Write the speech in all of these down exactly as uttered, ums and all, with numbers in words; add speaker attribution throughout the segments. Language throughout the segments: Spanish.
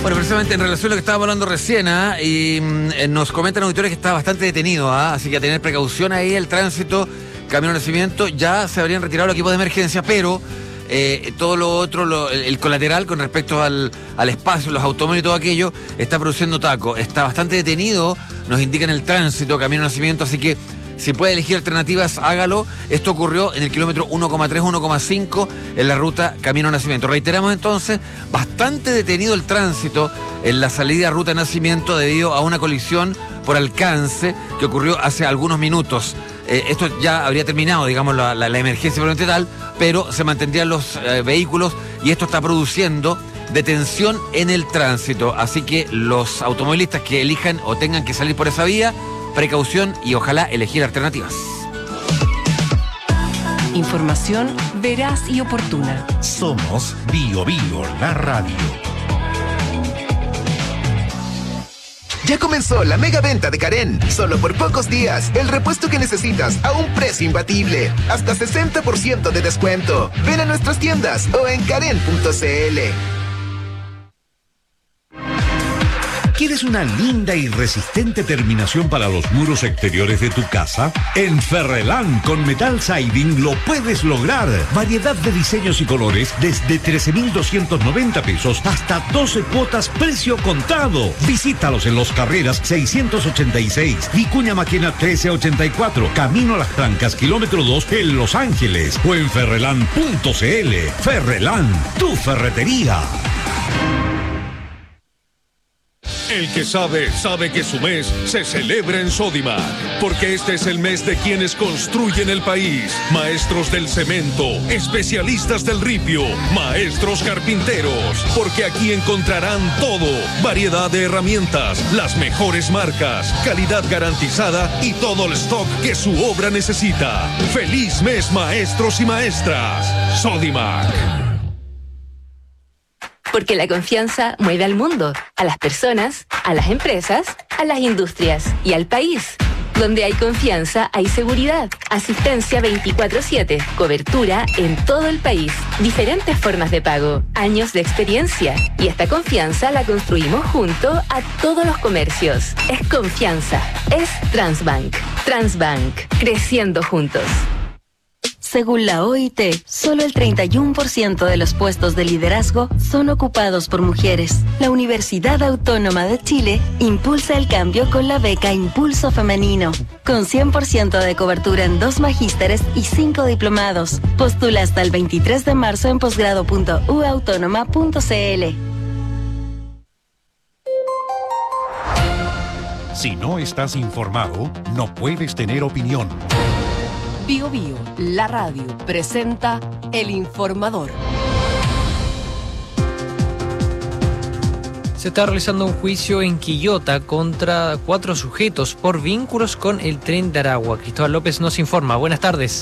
Speaker 1: Bueno, precisamente en relación a lo que estábamos hablando recién, ¿ah? y mm, nos comentan auditores que está bastante detenido, ¿ah? Así que a tener precaución ahí, el tránsito, Camino Nacimiento, ya se habrían retirado los equipos de emergencia, pero eh, todo lo otro, lo, el, el colateral con respecto al, al espacio, los automóviles y todo aquello, está produciendo taco. Está bastante detenido, nos indican el tránsito, Camino Nacimiento, así que si puede elegir alternativas, hágalo. Esto ocurrió en el kilómetro uno coma tres, uno coma cinco en la ruta Camino Nacimiento. Reiteramos entonces, bastante detenido el tránsito en la salida Ruta Nacimiento debido a una colisión por alcance que ocurrió hace algunos minutos. Eh, esto ya habría terminado, digamos, la, la, la emergencia probablemente tal, pero se mantendrían los eh, vehículos y esto está produciendo detención en el tránsito. Así que los automovilistas que elijan o tengan que salir por esa vía, precaución y ojalá elegir alternativas.
Speaker 2: Información veraz y oportuna.
Speaker 3: Somos Bio Bio, la radio.
Speaker 4: Ya comenzó la mega venta de Karen. Solo por pocos días, el repuesto que necesitas a un precio imbatible. Hasta sesenta por ciento de descuento. Ven a nuestras tiendas o en karen punto c l.
Speaker 3: ¿Quieres una linda y resistente terminación para los muros exteriores de tu casa? En Ferrelán con Metal Siding lo puedes lograr. Variedad de diseños y colores desde trece mil doscientos noventa pesos hasta doce cuotas precio contado. Visítalos en Los Carreras seiscientos ochenta y seis, Vicuña Maquena trece ochenta y cuatro, Camino a las Trancas, kilómetro dos en Los Ángeles o en ferrelán punto c l. Ferrelán, tu ferretería.
Speaker 5: El que sabe, sabe que su mes se celebra en Sodimac, porque este es el mes de quienes construyen el país. Maestros del cemento, especialistas del ripio, maestros carpinteros, porque aquí encontrarán todo, variedad de herramientas, las mejores marcas, calidad garantizada y todo el stock que su obra necesita. ¡Feliz mes, maestros y maestras! Sodimac.
Speaker 6: Porque la confianza mueve al mundo, a las personas, a las empresas, a las industrias y al país. Donde hay confianza, hay seguridad. Asistencia veinticuatro siete. Cobertura en todo el país. Diferentes formas de pago. Años de experiencia. Y esta confianza la construimos junto a todos los comercios. Es confianza. Es Transbank. Transbank. Creciendo juntos.
Speaker 7: Según la O I T, solo el treinta y uno por ciento de los puestos de liderazgo son ocupados por mujeres. La Universidad Autónoma de Chile impulsa el cambio con la beca Impulso Femenino, con cien por ciento de cobertura en dos magísteres y cinco diplomados. Postula hasta el veintitrés de marzo en posgrado punto u autónoma punto c l.
Speaker 3: Si no estás informado, no puedes tener opinión.
Speaker 2: Bio Bio, la radio, presenta El Informador.
Speaker 8: Se está realizando un juicio en Quillota contra cuatro sujetos por vínculos con el tren de Aragua. Cristóbal López nos informa. Buenas tardes.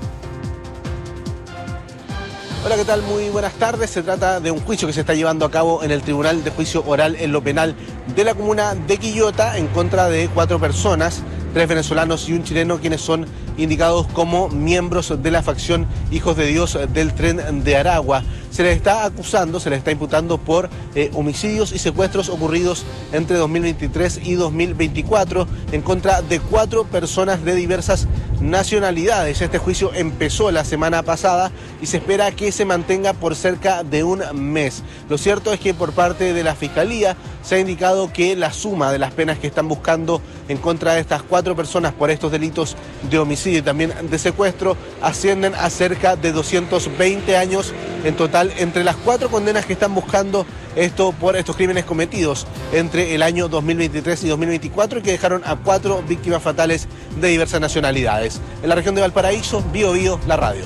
Speaker 9: Hola, ¿qué tal? Muy buenas tardes. Se trata de un juicio que se está llevando a cabo en el Tribunal de Juicio Oral en lo Penal de la comuna de Quillota en contra de cuatro personas, tres venezolanos y un chileno, quienes son indicados como miembros de la facción Hijos de Dios del Tren de Aragua. Se les está acusando, se les está imputando por eh, homicidios y secuestros ocurridos entre dos mil veintitrés y dos mil veinticuatro en contra de cuatro personas de diversas nacionalidades. Este juicio empezó la semana pasada y se espera que se mantenga por cerca de un mes. Lo cierto es que por parte de la Fiscalía se ha indicado que la suma de las penas que están buscando en contra de estas cuatro personas por estos delitos de homicidio y también de secuestro ascienden a cerca de doscientos veinte años en total entre las cuatro condenas que están buscando esto por estos crímenes cometidos entre el año dos mil veintitrés y dos mil veinticuatro y que dejaron a cuatro víctimas fatales de diversas nacionalidades. En la región de Valparaíso, Bio Bio, la radio.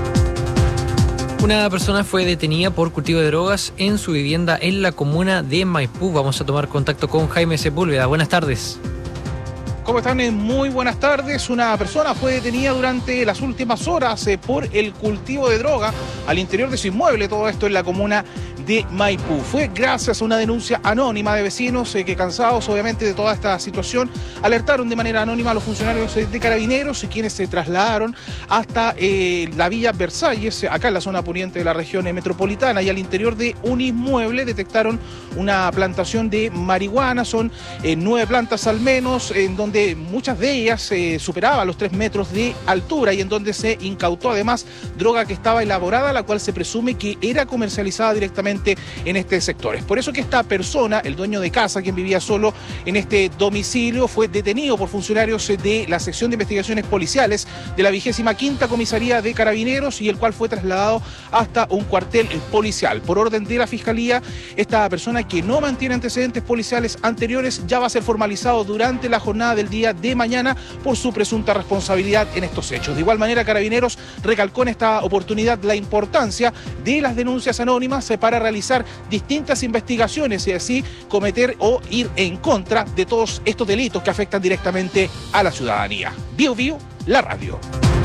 Speaker 8: Una persona fue detenida por cultivo de drogas en su vivienda en la comuna de Maipú. Vamos a tomar contacto con Jaime Sepúlveda. Buenas tardes.
Speaker 10: ¿Cómo están? Muy buenas tardes. Una persona fue detenida durante las últimas horas eh, por el cultivo de droga al interior de su inmueble. Todo esto en la comuna de Maipú. Fue gracias a una denuncia anónima de vecinos eh, que, cansados obviamente de toda esta situación, alertaron de manera anónima a los funcionarios eh, de Carabineros, y quienes se trasladaron hasta eh, la Villa Versalles, acá en la zona poniente de la región eh, metropolitana, y al interior de un inmueble detectaron una plantación de marihuana. Son eh, nueve plantas al menos, en donde muchas de ellas eh, superaban los tres metros de altura, y en donde se incautó además droga que estaba elaborada, la cual se presume que era comercializada directamente en este sector. Es por eso que esta persona, el dueño de casa, quien vivía solo en este domicilio, fue detenido por funcionarios de la sección de investigaciones policiales de la vigésima quinta comisaría de Carabineros, y el cual fue trasladado hasta un cuartel policial. Por orden de la Fiscalía, esta persona, que no mantiene antecedentes policiales anteriores, ya va a ser formalizado durante la jornada del día de mañana por su presunta responsabilidad en estos hechos. De igual manera, Carabineros recalcó en esta oportunidad la importancia de las denuncias anónimas para realizar distintas investigaciones y así cometer o ir en contra de todos estos delitos que afectan directamente a la ciudadanía. Bio Bio, la radio.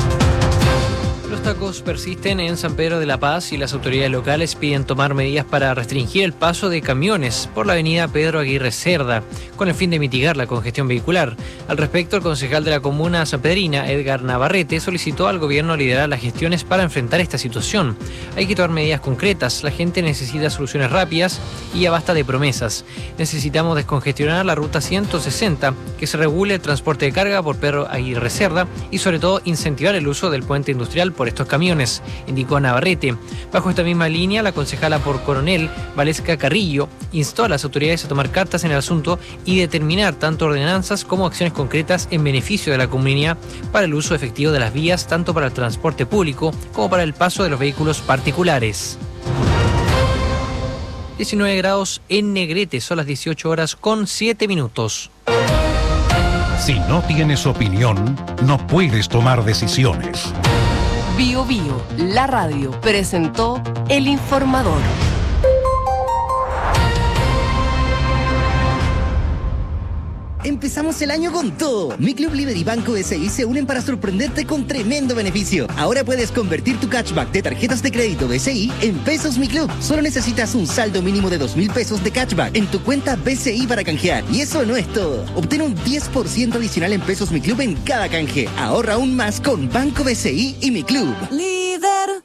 Speaker 8: Los tacos persisten en San Pedro de la Paz y las autoridades locales piden tomar medidas para restringir el paso de camiones por la avenida Pedro Aguirre Cerda, con el fin de mitigar la congestión vehicular. Al respecto, el concejal de la comuna sanpedrina, Edgar Navarrete, solicitó al gobierno liderar las gestiones para enfrentar esta situación. Hay que tomar medidas concretas, la gente necesita soluciones rápidas y ya basta de promesas. Necesitamos descongestionar la ruta ciento sesenta, que se regule el transporte de carga por Pedro Aguirre Cerda y sobre todo incentivar el uso del puente industrial por estos camiones, indicó Navarrete. Bajo esta misma línea, la concejala por Coronel, Valesca Carrillo, instó a las autoridades a tomar cartas en el asunto y determinar tanto ordenanzas como acciones concretas en beneficio de la comunidad para el uso efectivo de las vías, tanto para el transporte público como para el paso de los vehículos particulares. diecinueve grados en Negrete, son las dieciocho horas con siete minutos.
Speaker 3: Si no tienes opinión, no puedes tomar decisiones.
Speaker 2: Bio Bio, la radio, presentó El Informador.
Speaker 11: Empezamos el año con todo. Mi Club Libre y Banco S I se unen para sorprenderte con tremendo beneficio. Ahora puedes convertir tu cashback de tarjetas de crédito B C I en pesos Mi Club. Solo necesitas un saldo mínimo de dos mil pesos de cashback en tu cuenta B C I para canjear. Y eso no es todo. Obtén un diez por ciento adicional en pesos Mi Club en cada canje. Ahorra aún más con Banco B C I y Mi Club.
Speaker 12: Líder.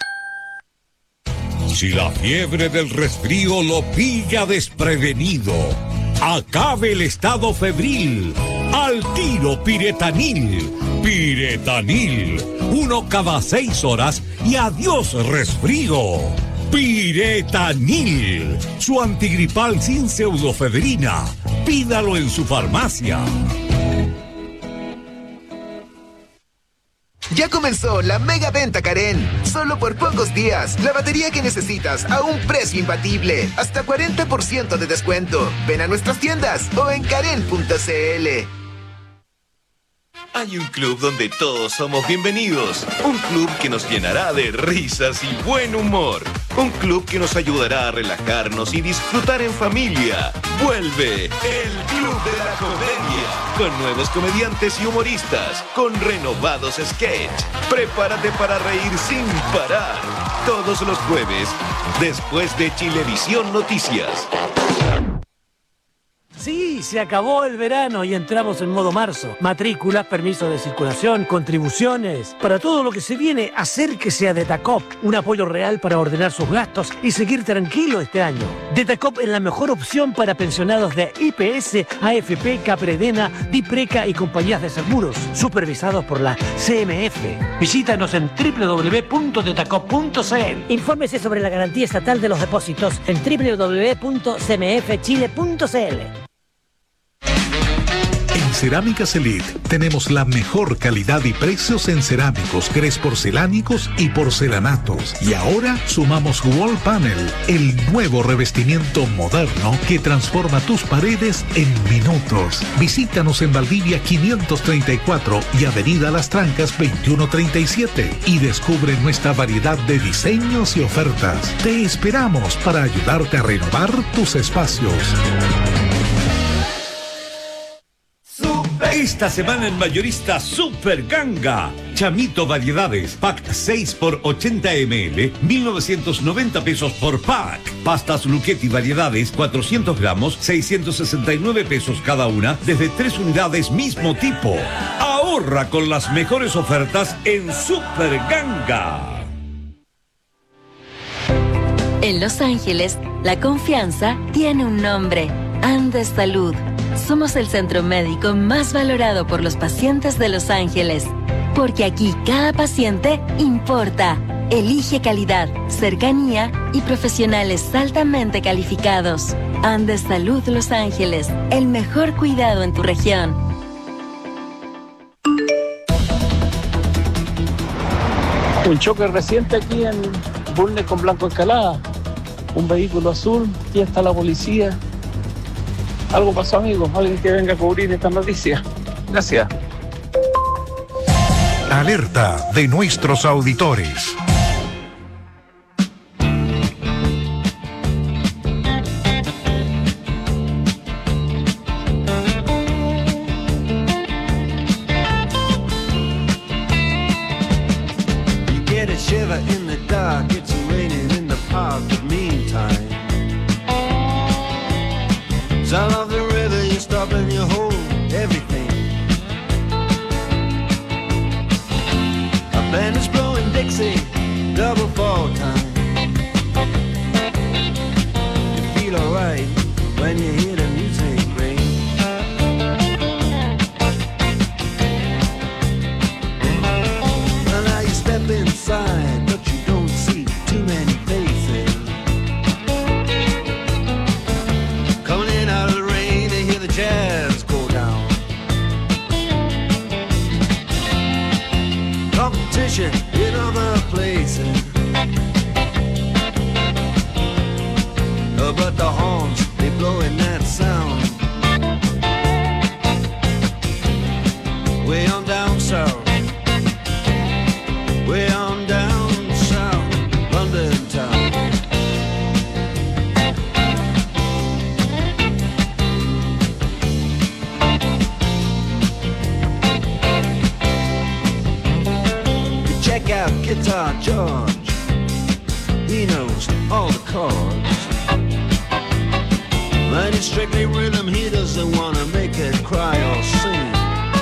Speaker 3: Si la fiebre del resfrío lo pilla desprevenido, acabe el estado febril. Al tiro Piretanil. Piretanil. Uno cada seis horas y adiós resfrío. Piretanil. Su antigripal sin pseudofebrina. Pídalo en su farmacia.
Speaker 4: Ya comenzó la mega venta Karen. Solo por pocos días, la batería que necesitas a un precio imbatible. Hasta cuarenta por ciento de descuento. Ven a nuestras tiendas o en karen punto c l.
Speaker 13: Hay un club donde todos somos bienvenidos. Un club que nos llenará de risas y buen humor. Un club que nos ayudará a relajarnos y disfrutar en familia. Vuelve el Club de la Comedia. Con nuevos comediantes y humoristas. Con renovados sketch. Prepárate para reír sin parar. Todos los jueves, después de Chilevisión Noticias.
Speaker 14: Sí, se acabó el verano y entramos en modo marzo. Matrículas, permisos de circulación, contribuciones. Para todo lo que se viene, acérquese a Detacop. Un apoyo real para ordenar sus gastos y seguir tranquilo este año. Detacop es la mejor opción para pensionados de I P S, A F P, Capredena, Dipreca y compañías de seguros, supervisados por la C M F. Visítanos en doble u doble u doble u punto detacop punto c l.
Speaker 15: Infórmese sobre la garantía estatal de los depósitos en doble u doble u doble u punto c m f chile punto c l.
Speaker 3: En Cerámicas Elite tenemos la mejor calidad y precios en cerámicos, grés porcelánicos y porcelanatos. Y ahora sumamos Wall Panel, el nuevo revestimiento moderno que transforma tus paredes en minutos. Visítanos en Valdivia quinientos treinta y cuatro y Avenida Las Trancas veintiuno treinta y siete y descubre nuestra variedad de diseños y ofertas. Te esperamos para ayudarte a renovar tus espacios. Esta semana en Mayorista Super Ganga. Chamito Variedades, pack seis por ochenta mililitros, mil novecientos noventa pesos por pack. Pastas Luchetti Variedades, cuatrocientos gramos, seiscientos sesenta y nueve pesos cada una, desde tres unidades mismo tipo. Ahorra con las mejores ofertas en Super Ganga.
Speaker 7: En Los Ángeles, la confianza tiene un nombre: Andes Salud. Somos el centro médico más valorado por los pacientes de Los Ángeles, porque aquí cada paciente importa. Elige calidad, cercanía y profesionales altamente calificados. Andes Salud Los Ángeles, el mejor cuidado en tu región.
Speaker 12: Un choque reciente aquí en Bulnes con Blanco Escalada. Un vehículo azul, y está la policía. Algo pasó, amigo. Alguien que venga a cubrir esta noticia. Gracias.
Speaker 16: Alerta de nuestros auditores.
Speaker 17: You get a shiver in the dark, it's raining in the park, but meantime sound of the river, you stop and you hold everything. A band is blowing Dixie, double fall time. You feel alright when you hear the music ring. Well, now you step inside, but you don't see too many faces. Coming in out of the rain, they hear the jazz go down. Competition in other places, uh, but the horns, they blowing that sound. Way on down south, way on down south, London town. Check out Guitar George, he knows all the chords. But it's strictly rhythm, he doesn't wanna make it cry or sing.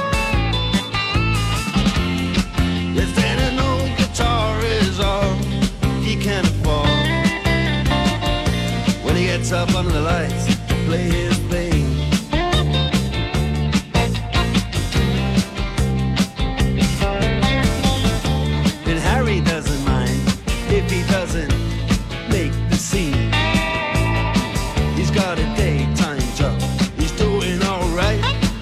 Speaker 17: If then an old guitar is all he can afford, when he gets up under the lights to play his thing. And Harry doesn't mind if he doesn't make the scene. He's got a daytime job, he's doing alright.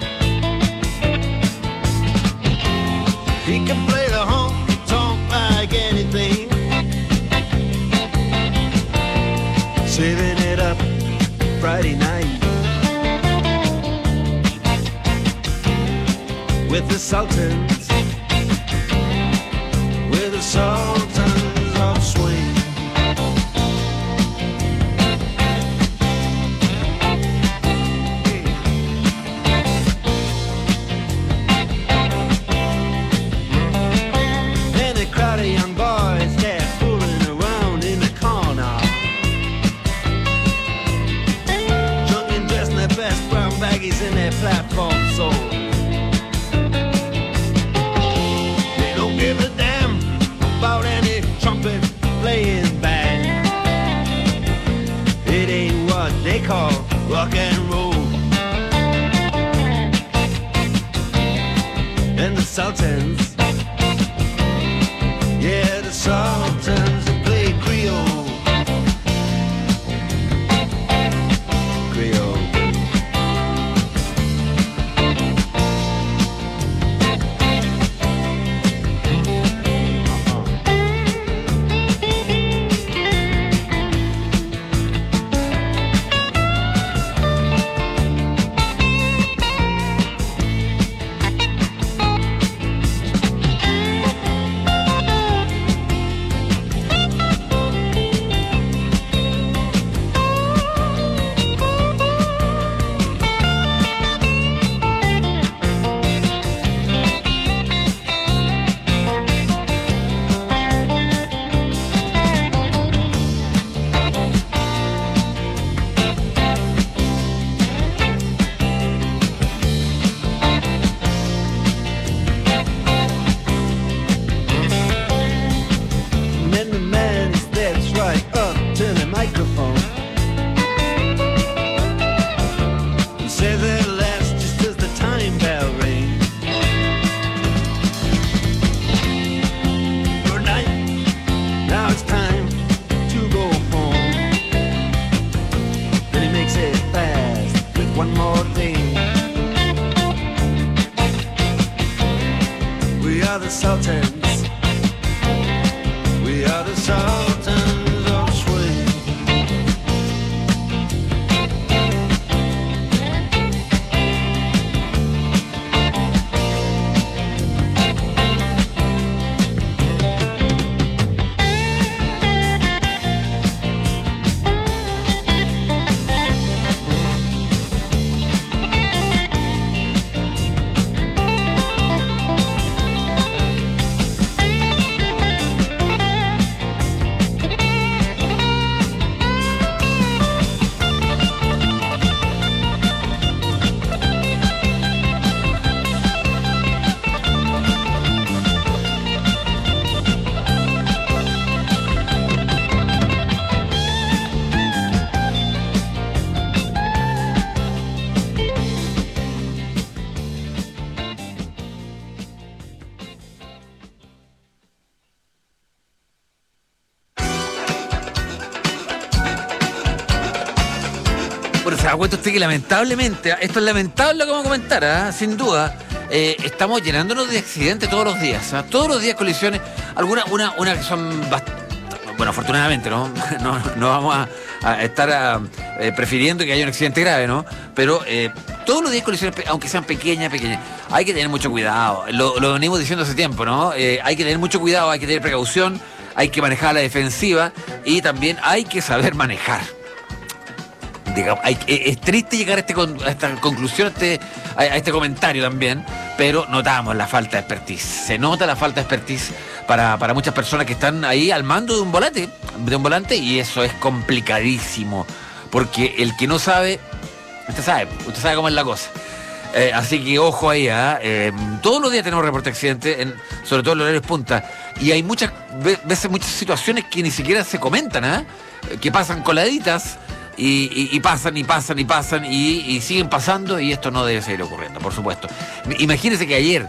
Speaker 17: He can play the honky tonk like anything, saving it up Friday night with the Sultans, with the Sultans of Swing. And a crowd of young boys, they're fooling around in the corner, drunk and dressed in their best brown baggies in their platform soles. They don't give a damn about any trumpet playing band. It ain't what they call rock and roll. And the Sultans, yeah, the Sultans play Creole. Creole. one more thing. We are the Sultans. We are the Sultans of Swing.
Speaker 1: Bueno, se da cuenta usted que lamentablemente, esto es lamentable lo que vamos a comentar, ¿eh? Sin duda, eh, estamos llenándonos de accidentes todos los días, ¿eh? Todos los días colisiones, algunas, una, una que son bastante, bueno, afortunadamente, ¿no? No, no vamos a, a estar a, eh, prefiriendo que haya un accidente grave, ¿no? Pero eh, todos los días colisiones, aunque sean pequeñas, pequeñas, hay que tener mucho cuidado, lo, lo venimos diciendo hace tiempo, ¿no? Eh, hay que tener mucho cuidado, hay que tener precaución, hay que manejar a la defensiva y también hay que saber manejar. Digamos, hay, es triste llegar a, este, a esta conclusión, a este, a, a este comentario también, pero notamos la falta de expertise. Se nota la falta de expertise para, para muchas personas que están ahí al mando de un volante, de un volante, y eso es complicadísimo, porque el que no sabe, usted sabe, usted sabe cómo es la cosa. Eh, así que ojo ahí, ¿eh? Eh, todos los días tenemos reporte de accidentes, en, sobre todo en los horarios punta, y hay muchas veces muchas situaciones que ni siquiera se comentan, ¿eh? Que pasan coladitas. Y, y, y pasan y pasan y pasan y, y siguen pasando, y esto no debe seguir ocurriendo, por supuesto. Imagínense que ayer,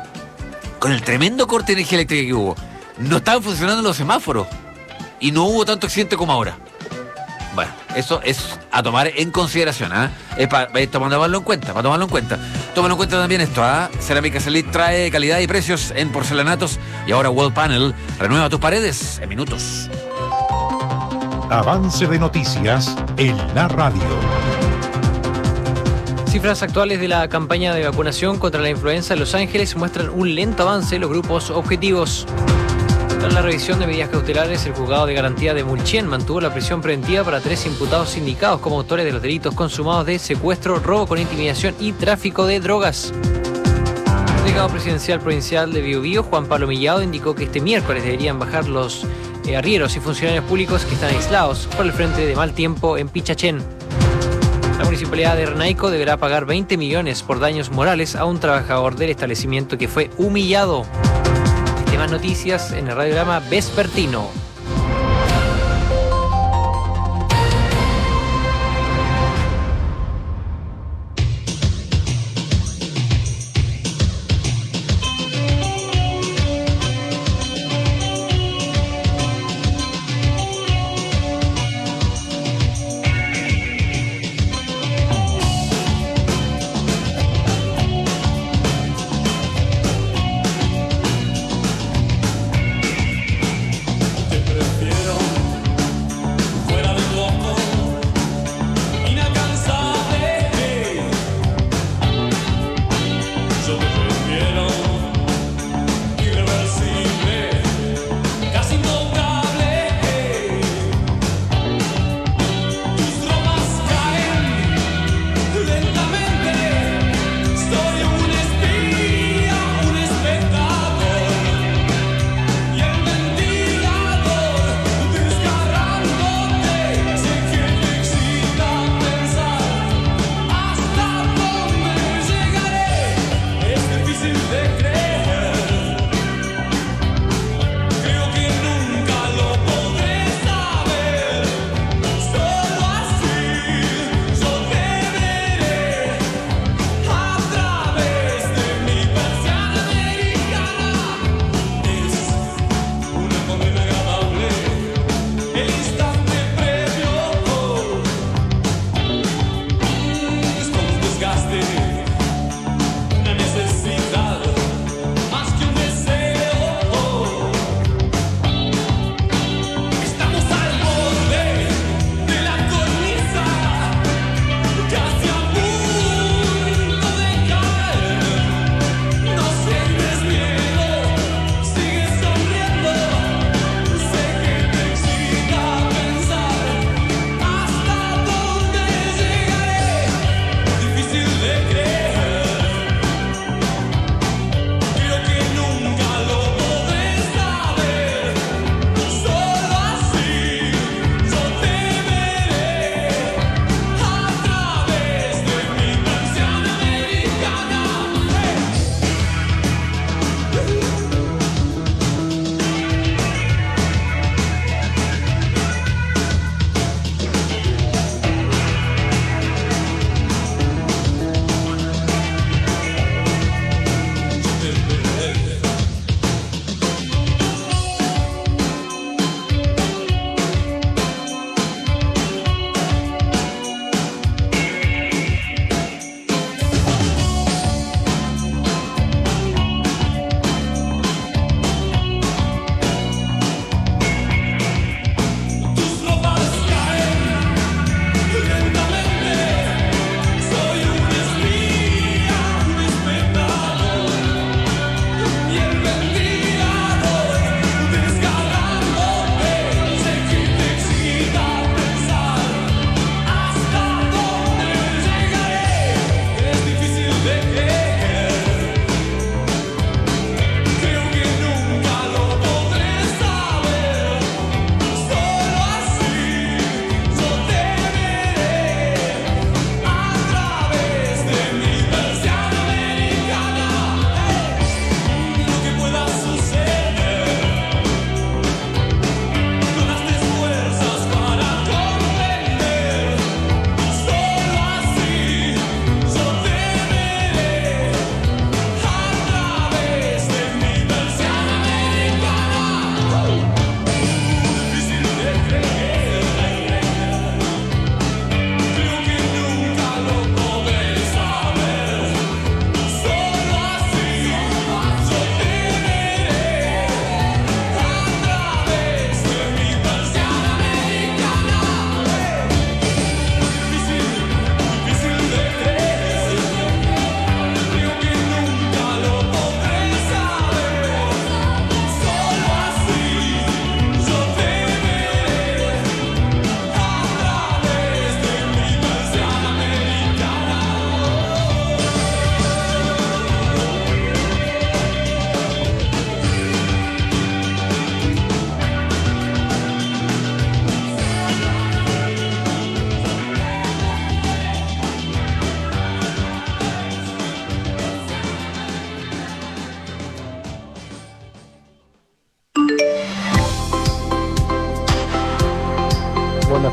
Speaker 1: con el tremendo corte de energía eléctrica que hubo, no estaban funcionando los semáforos y no hubo tanto accidente como ahora. Bueno, eso es a tomar en consideración, ¿eh? Es para tomarlo en cuenta, para tomarlo en cuenta. Tómalo en cuenta también esto, ¿ah? ¿eh? Cerámica Elite trae calidad y precios en porcelanatos, y ahora Wall Panel renueva tus paredes en minutos.
Speaker 16: Avance de noticias en la radio.
Speaker 8: Cifras actuales de la campaña de vacunación contra la influenza en Los Ángeles muestran un lento avance en los grupos objetivos. Tras la revisión de medidas cautelares, el juzgado de garantía de Mulchen mantuvo la prisión preventiva para tres imputados indicados como autores de los delitos consumados de secuestro, robo con intimidación y tráfico de drogas. El delegado presidencial provincial de Biobío, Juan Pablo Millado, indicó que este miércoles deberían bajar los eh, arrieros y funcionarios públicos que están aislados por el frente de mal tiempo en Pichachén. La municipalidad de Renaico deberá pagar veinte millones por daños morales a un trabajador del establecimiento que fue humillado. Más noticias en el radiograma vespertino.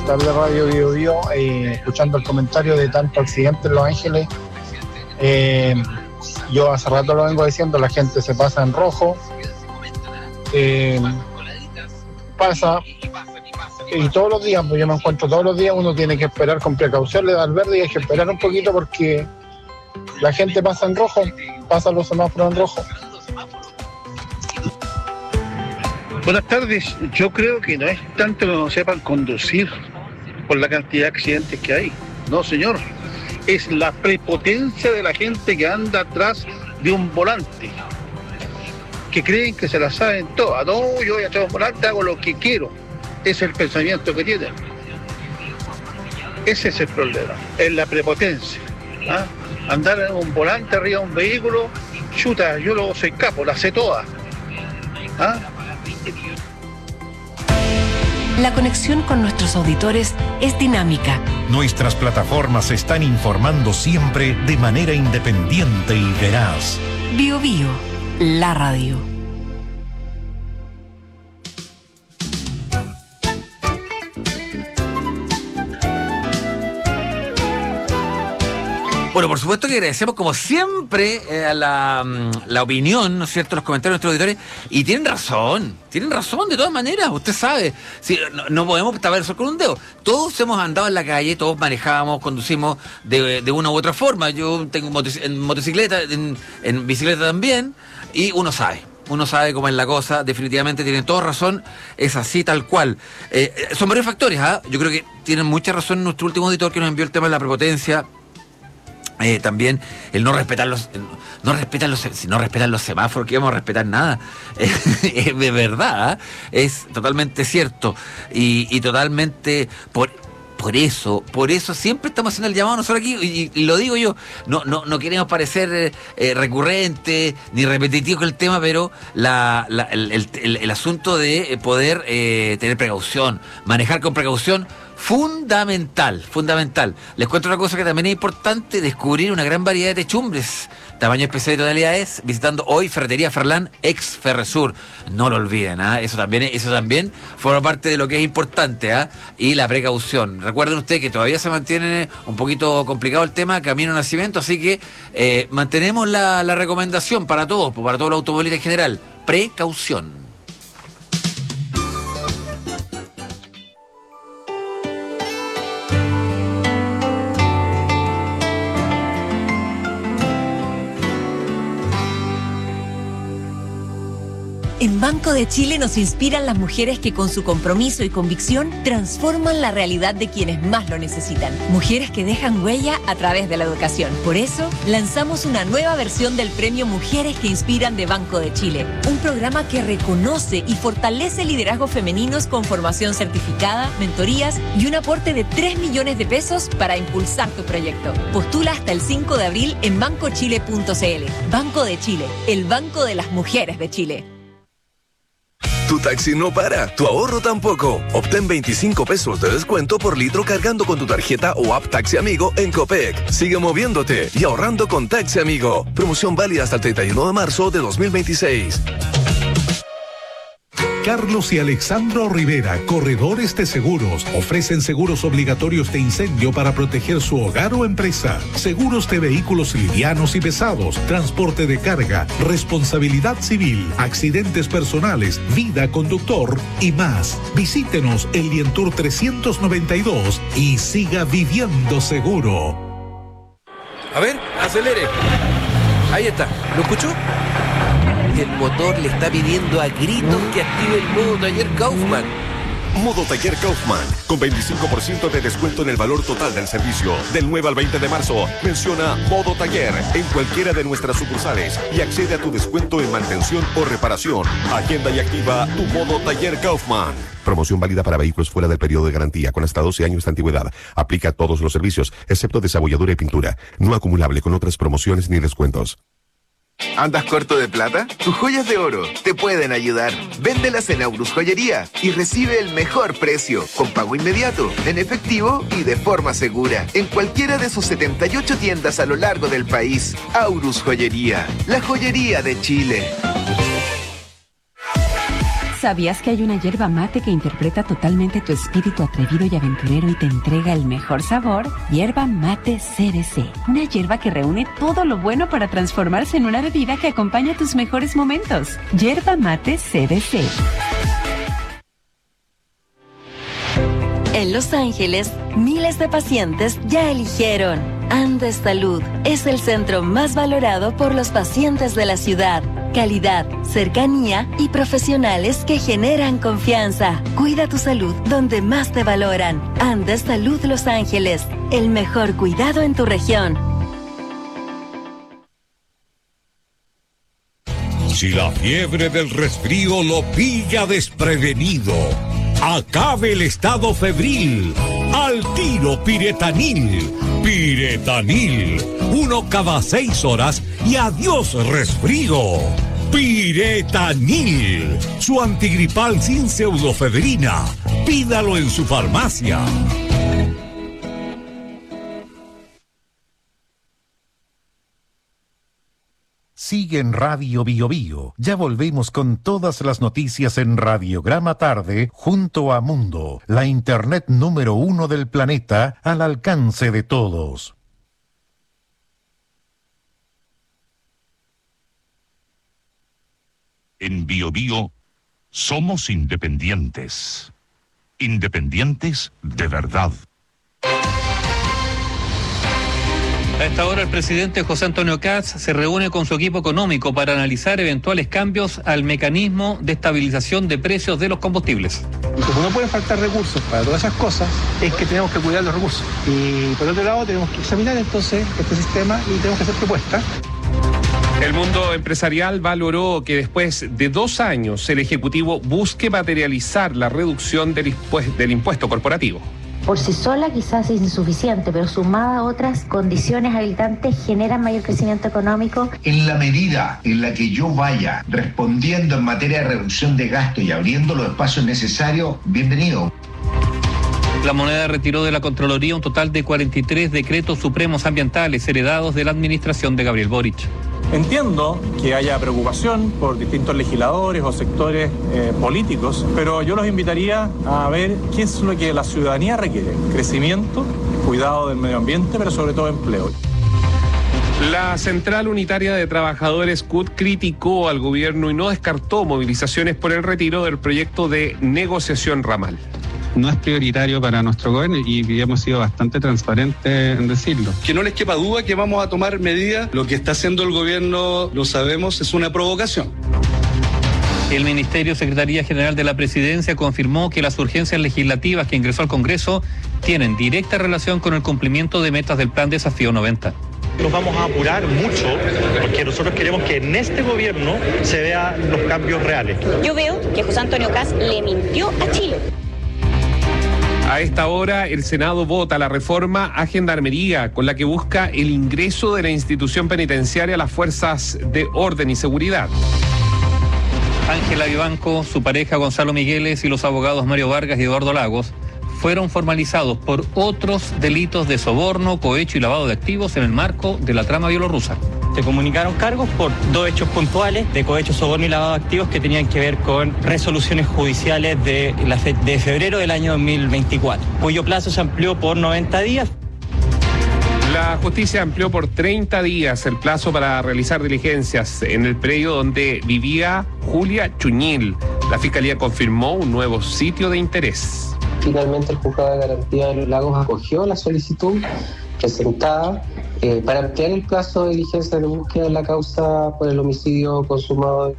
Speaker 18: tardes, Radio Bio Bio. Eh, escuchando el comentario de tanto accidente en Los Ángeles, eh, yo hace rato lo vengo diciendo, la gente se pasa en rojo, eh, pasa, y todos los días, pues yo me encuentro todos los días, uno tiene que esperar con precaución, le da el verde y hay que esperar un poquito porque la gente pasa en rojo, pasa los semáforos en rojo.
Speaker 19: Buenas tardes. Yo creo que no es tanto que no sepan conducir por la cantidad de accidentes que hay. No, señor. Es la prepotencia de la gente que anda atrás de un volante, que creen que se la saben todas. No, yo voy atrás de un volante, hago lo que quiero. Ese es el pensamiento que tienen. Ese es el problema. Es la prepotencia. ¿Ah? Andar en un volante arriba de un vehículo, chuta, yo lo soy capo, la sé todas. ¿Ah?
Speaker 2: La conexión con nuestros auditores es dinámica.
Speaker 16: Nuestras plataformas están informando siempre de manera independiente y veraz.
Speaker 2: Bio Bio, la radio.
Speaker 1: Bueno, por supuesto que agradecemos como siempre eh, la, la opinión, ¿no es cierto?, los comentarios de nuestros auditores, y tienen razón, tienen razón de todas maneras, usted sabe, sí, no, no podemos tapar el sol con un dedo, todos hemos andado en la calle, todos manejamos, conducimos de, de una u otra forma, yo tengo motos, en motocicleta, en, en bicicleta también, y uno sabe. Uno sabe cómo es la cosa, definitivamente tienen toda razón, es así tal cual. Eh, son varios factores, ¿ah? ¿eh? Yo creo que tienen mucha razón nuestro último auditor que nos envió el tema de la prepotencia. Eh, también el no respetar los el no respetan los si no respetan los semáforos, que vamos a respetar nada. Eh, de verdad, ¿eh? Es totalmente cierto y, y totalmente por por eso, por eso siempre estamos haciendo el llamado nosotros aquí, y, y lo digo yo, no, no, no queremos parecer eh, recurrente ni repetitivo con el tema, pero la, la, el, el, el, el asunto de poder eh, tener precaución, manejar con precaución, fundamental, fundamental. Les cuento una cosa que también es importante, descubrir una gran variedad de techumbres, tamaño especial y tonalidades, visitando hoy Ferretería Ferlán, ex Ferresur. No lo olviden, ¿ah? Eso también, eso también forma parte de lo que es importante, ¿ah? Y la precaución. Recuerden ustedes que todavía se mantiene un poquito complicado el tema, camino a nacimiento, así que eh, mantenemos la, la recomendación para todos, para todos los automovilistas en general. Precaución.
Speaker 20: En Banco de Chile nos inspiran las mujeres que con su compromiso y convicción transforman la realidad de quienes más lo necesitan. Mujeres que dejan huella a través de la educación. Por eso, lanzamos una nueva versión del premio Mujeres que Inspiran de Banco de Chile. Un programa que reconoce y fortalece liderazgos femeninos con formación certificada, mentorías y un aporte de tres millones de pesos para impulsar tu proyecto. Postula hasta el cinco de abril en banco chile punto c l. Banco de Chile, el banco de las mujeres de Chile.
Speaker 21: Tu taxi no para, tu ahorro tampoco. Obtén veinticinco pesos de descuento por litro cargando con tu tarjeta o app Taxi Amigo en Copec. Sigue moviéndote y ahorrando con Taxi Amigo. Promoción válida hasta el treinta y uno de marzo de dos mil veintiséis.
Speaker 3: Carlos y Alexandro Rivera, corredores de seguros, ofrecen seguros obligatorios de incendio para proteger su hogar o empresa, seguros de vehículos livianos y pesados, transporte de carga, responsabilidad civil, accidentes personales, vida conductor y más. Visítenos en Lientour trescientos noventa y dos y siga viviendo seguro.
Speaker 1: A ver, acelere. Ahí está, ¿lo escuchó? El motor le está pidiendo a gritos que active el modo taller Kaufman.
Speaker 22: Modo taller Kaufman, con veinticinco por ciento de descuento en el valor total del servicio. Del nueve al veinte de marzo, menciona Modo Taller en cualquiera de nuestras sucursales y accede a tu descuento en mantención o reparación. Agenda y activa tu Modo Taller Kaufman. Promoción válida para vehículos fuera del periodo de garantía con hasta doce años de antigüedad. Aplica a todos los servicios, excepto desabolladura y pintura. No acumulable con otras promociones ni descuentos.
Speaker 4: ¿Andas corto de plata? Tus joyas de oro te pueden ayudar. Véndelas en Aurus Joyería y recibe el mejor precio, con pago inmediato, en efectivo y de forma segura, en cualquiera de sus setenta y ocho tiendas a lo largo del país. Aurus Joyería, la joyería de Chile.
Speaker 5: ¿Sabías que hay una hierba mate que interpreta totalmente tu espíritu atrevido y aventurero y te entrega el mejor sabor? Hierba mate C B C. Una hierba que reúne todo lo bueno para transformarse en una bebida que acompaña tus mejores momentos. Hierba mate C B C.
Speaker 7: En Los Ángeles, miles de pacientes ya eligieron Andes Salud. Es el centro más valorado por los pacientes de la ciudad. Calidad, cercanía y profesionales que generan confianza. Cuida tu salud donde más te valoran. Andes Salud Los Ángeles. El mejor cuidado en tu región.
Speaker 3: Si la fiebre del resfrío lo pilla desprevenido, acabe el estado febril. Al tiro Piretanil. Piretanil. Uno cada seis horas y adiós resfrío. Piretanil. Su antigripal sin pseudofebrina. Pídalo en su farmacia.
Speaker 16: Sigue en Radio Bio Bio. Ya volvemos con todas las noticias en Radiograma Tarde junto a Mundo, la internet número uno del planeta al alcance de todos.
Speaker 6: En Bio Bio somos independientes. Independientes de verdad.
Speaker 8: A esta hora el presidente José Antonio Kast se reúne con su equipo económico para analizar eventuales cambios al mecanismo de estabilización de precios de los combustibles.
Speaker 10: Y como no pueden faltar recursos para todas esas cosas, es que tenemos que cuidar los recursos. Y por otro lado tenemos que examinar entonces este sistema y tenemos que hacer propuestas.
Speaker 23: El mundo empresarial valoró que después de dos años el Ejecutivo busque materializar la reducción del, impuesto, del impuesto corporativo.
Speaker 24: Por sí sola quizás es insuficiente, pero sumada a otras condiciones habilitantes generan mayor crecimiento económico.
Speaker 25: En la medida en la que yo vaya respondiendo en materia de reducción de gasto y abriendo los espacios necesarios, bienvenido.
Speaker 8: La Moneda retiró de la Contraloría un total de cuarenta y tres decretos supremos ambientales heredados de la administración de Gabriel Boric.
Speaker 26: Entiendo que haya preocupación por distintos legisladores o sectores eh, políticos, pero yo los invitaría a ver qué es lo que la ciudadanía requiere. Crecimiento, cuidado del medio ambiente, pero sobre todo empleo.
Speaker 23: La Central Unitaria de Trabajadores C U T criticó al gobierno y no descartó movilizaciones por el retiro del proyecto de negociación ramal.
Speaker 27: No es prioritario para nuestro gobierno y hemos sido bastante transparentes en decirlo.
Speaker 28: Que no les quepa duda que vamos a tomar medidas. Lo que está haciendo el gobierno, lo sabemos, es una provocación.
Speaker 8: El Ministerio Secretaría General de la Presidencia confirmó que las urgencias legislativas que ingresó al Congreso tienen directa relación con el cumplimiento de metas del Plan Desafío noventa.
Speaker 29: Nos vamos a apurar mucho porque nosotros queremos que en este gobierno se vean los cambios reales.
Speaker 30: Yo veo que José Antonio Kast le mintió a Chile.
Speaker 23: A esta hora, el Senado vota la reforma a Gendarmería, con la que busca el ingreso de la institución penitenciaria a las fuerzas de orden y seguridad.
Speaker 8: Ángela Vivanco, su pareja Gonzalo Migueles y los abogados Mario Vargas y Eduardo Lagos fueron formalizados por otros delitos de soborno, cohecho y lavado de activos en el marco de la trama bielorrusa.
Speaker 29: Se comunicaron cargos por dos hechos puntuales de cohecho, soborno y lavado de activos que tenían que ver con resoluciones judiciales de, la fe, de febrero del año dos mil veinticuatro, cuyo plazo se amplió por noventa días.
Speaker 23: La justicia amplió por treinta días el plazo para realizar diligencias en el predio donde vivía Julia Chuñil. La Fiscalía confirmó un nuevo sitio de interés.
Speaker 31: Finalmente el Juzgado de Garantía de los Lagos acogió la solicitud presentada eh, para ampliar el plazo de diligencia de búsqueda en la causa por el homicidio consumado.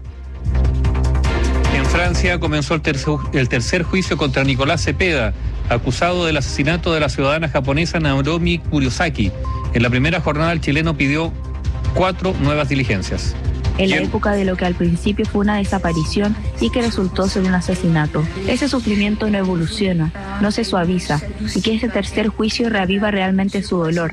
Speaker 8: En Francia comenzó el tercer, el tercer juicio contra Nicolás Cepeda, acusado del asesinato de la ciudadana japonesa Naomi Kurosaki. En la primera jornada el chileno pidió cuatro nuevas diligencias.
Speaker 32: En la época de lo que al principio fue una desaparición y que resultó ser un asesinato. Ese sufrimiento no evoluciona, no se suaviza, y que ese tercer juicio reaviva realmente su dolor.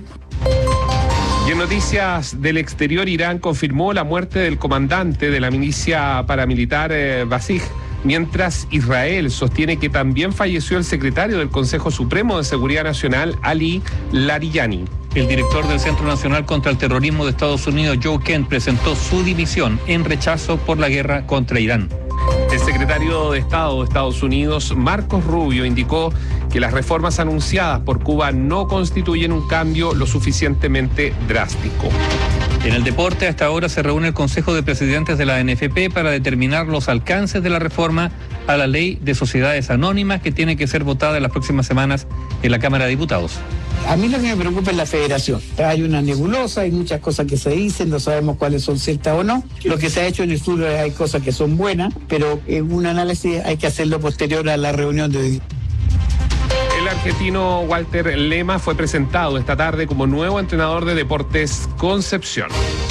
Speaker 23: Y en noticias del exterior, Irán confirmó la muerte del comandante de la milicia paramilitar eh, Basij, mientras Israel sostiene que también falleció el secretario del Consejo Supremo de Seguridad Nacional, Ali Larijani. El director del Centro Nacional contra el Terrorismo de Estados Unidos, Joe Kent, presentó su dimisión en rechazo por la guerra contra Irán. El secretario de Estado de Estados Unidos, Marcos Rubio, indicó que las reformas anunciadas por Cuba no constituyen un cambio lo suficientemente drástico.
Speaker 2: En el deporte, hasta ahora se reúne el Consejo de Presidentes de la N F P para determinar los alcances de la reforma a la ley de sociedades anónimas que tiene que ser votada en las próximas semanas en la Cámara de Diputados.
Speaker 9: A mí lo que me preocupa es la federación. Hay una nebulosa, hay muchas cosas que se dicen, no sabemos cuáles son ciertas o no. Lo que se ha hecho en el sur hay cosas que son buenas, pero en un análisis hay que hacerlo posterior a la reunión de hoy.
Speaker 23: El argentino Walter Lema fue presentado esta tarde como nuevo entrenador de Deportes Concepción.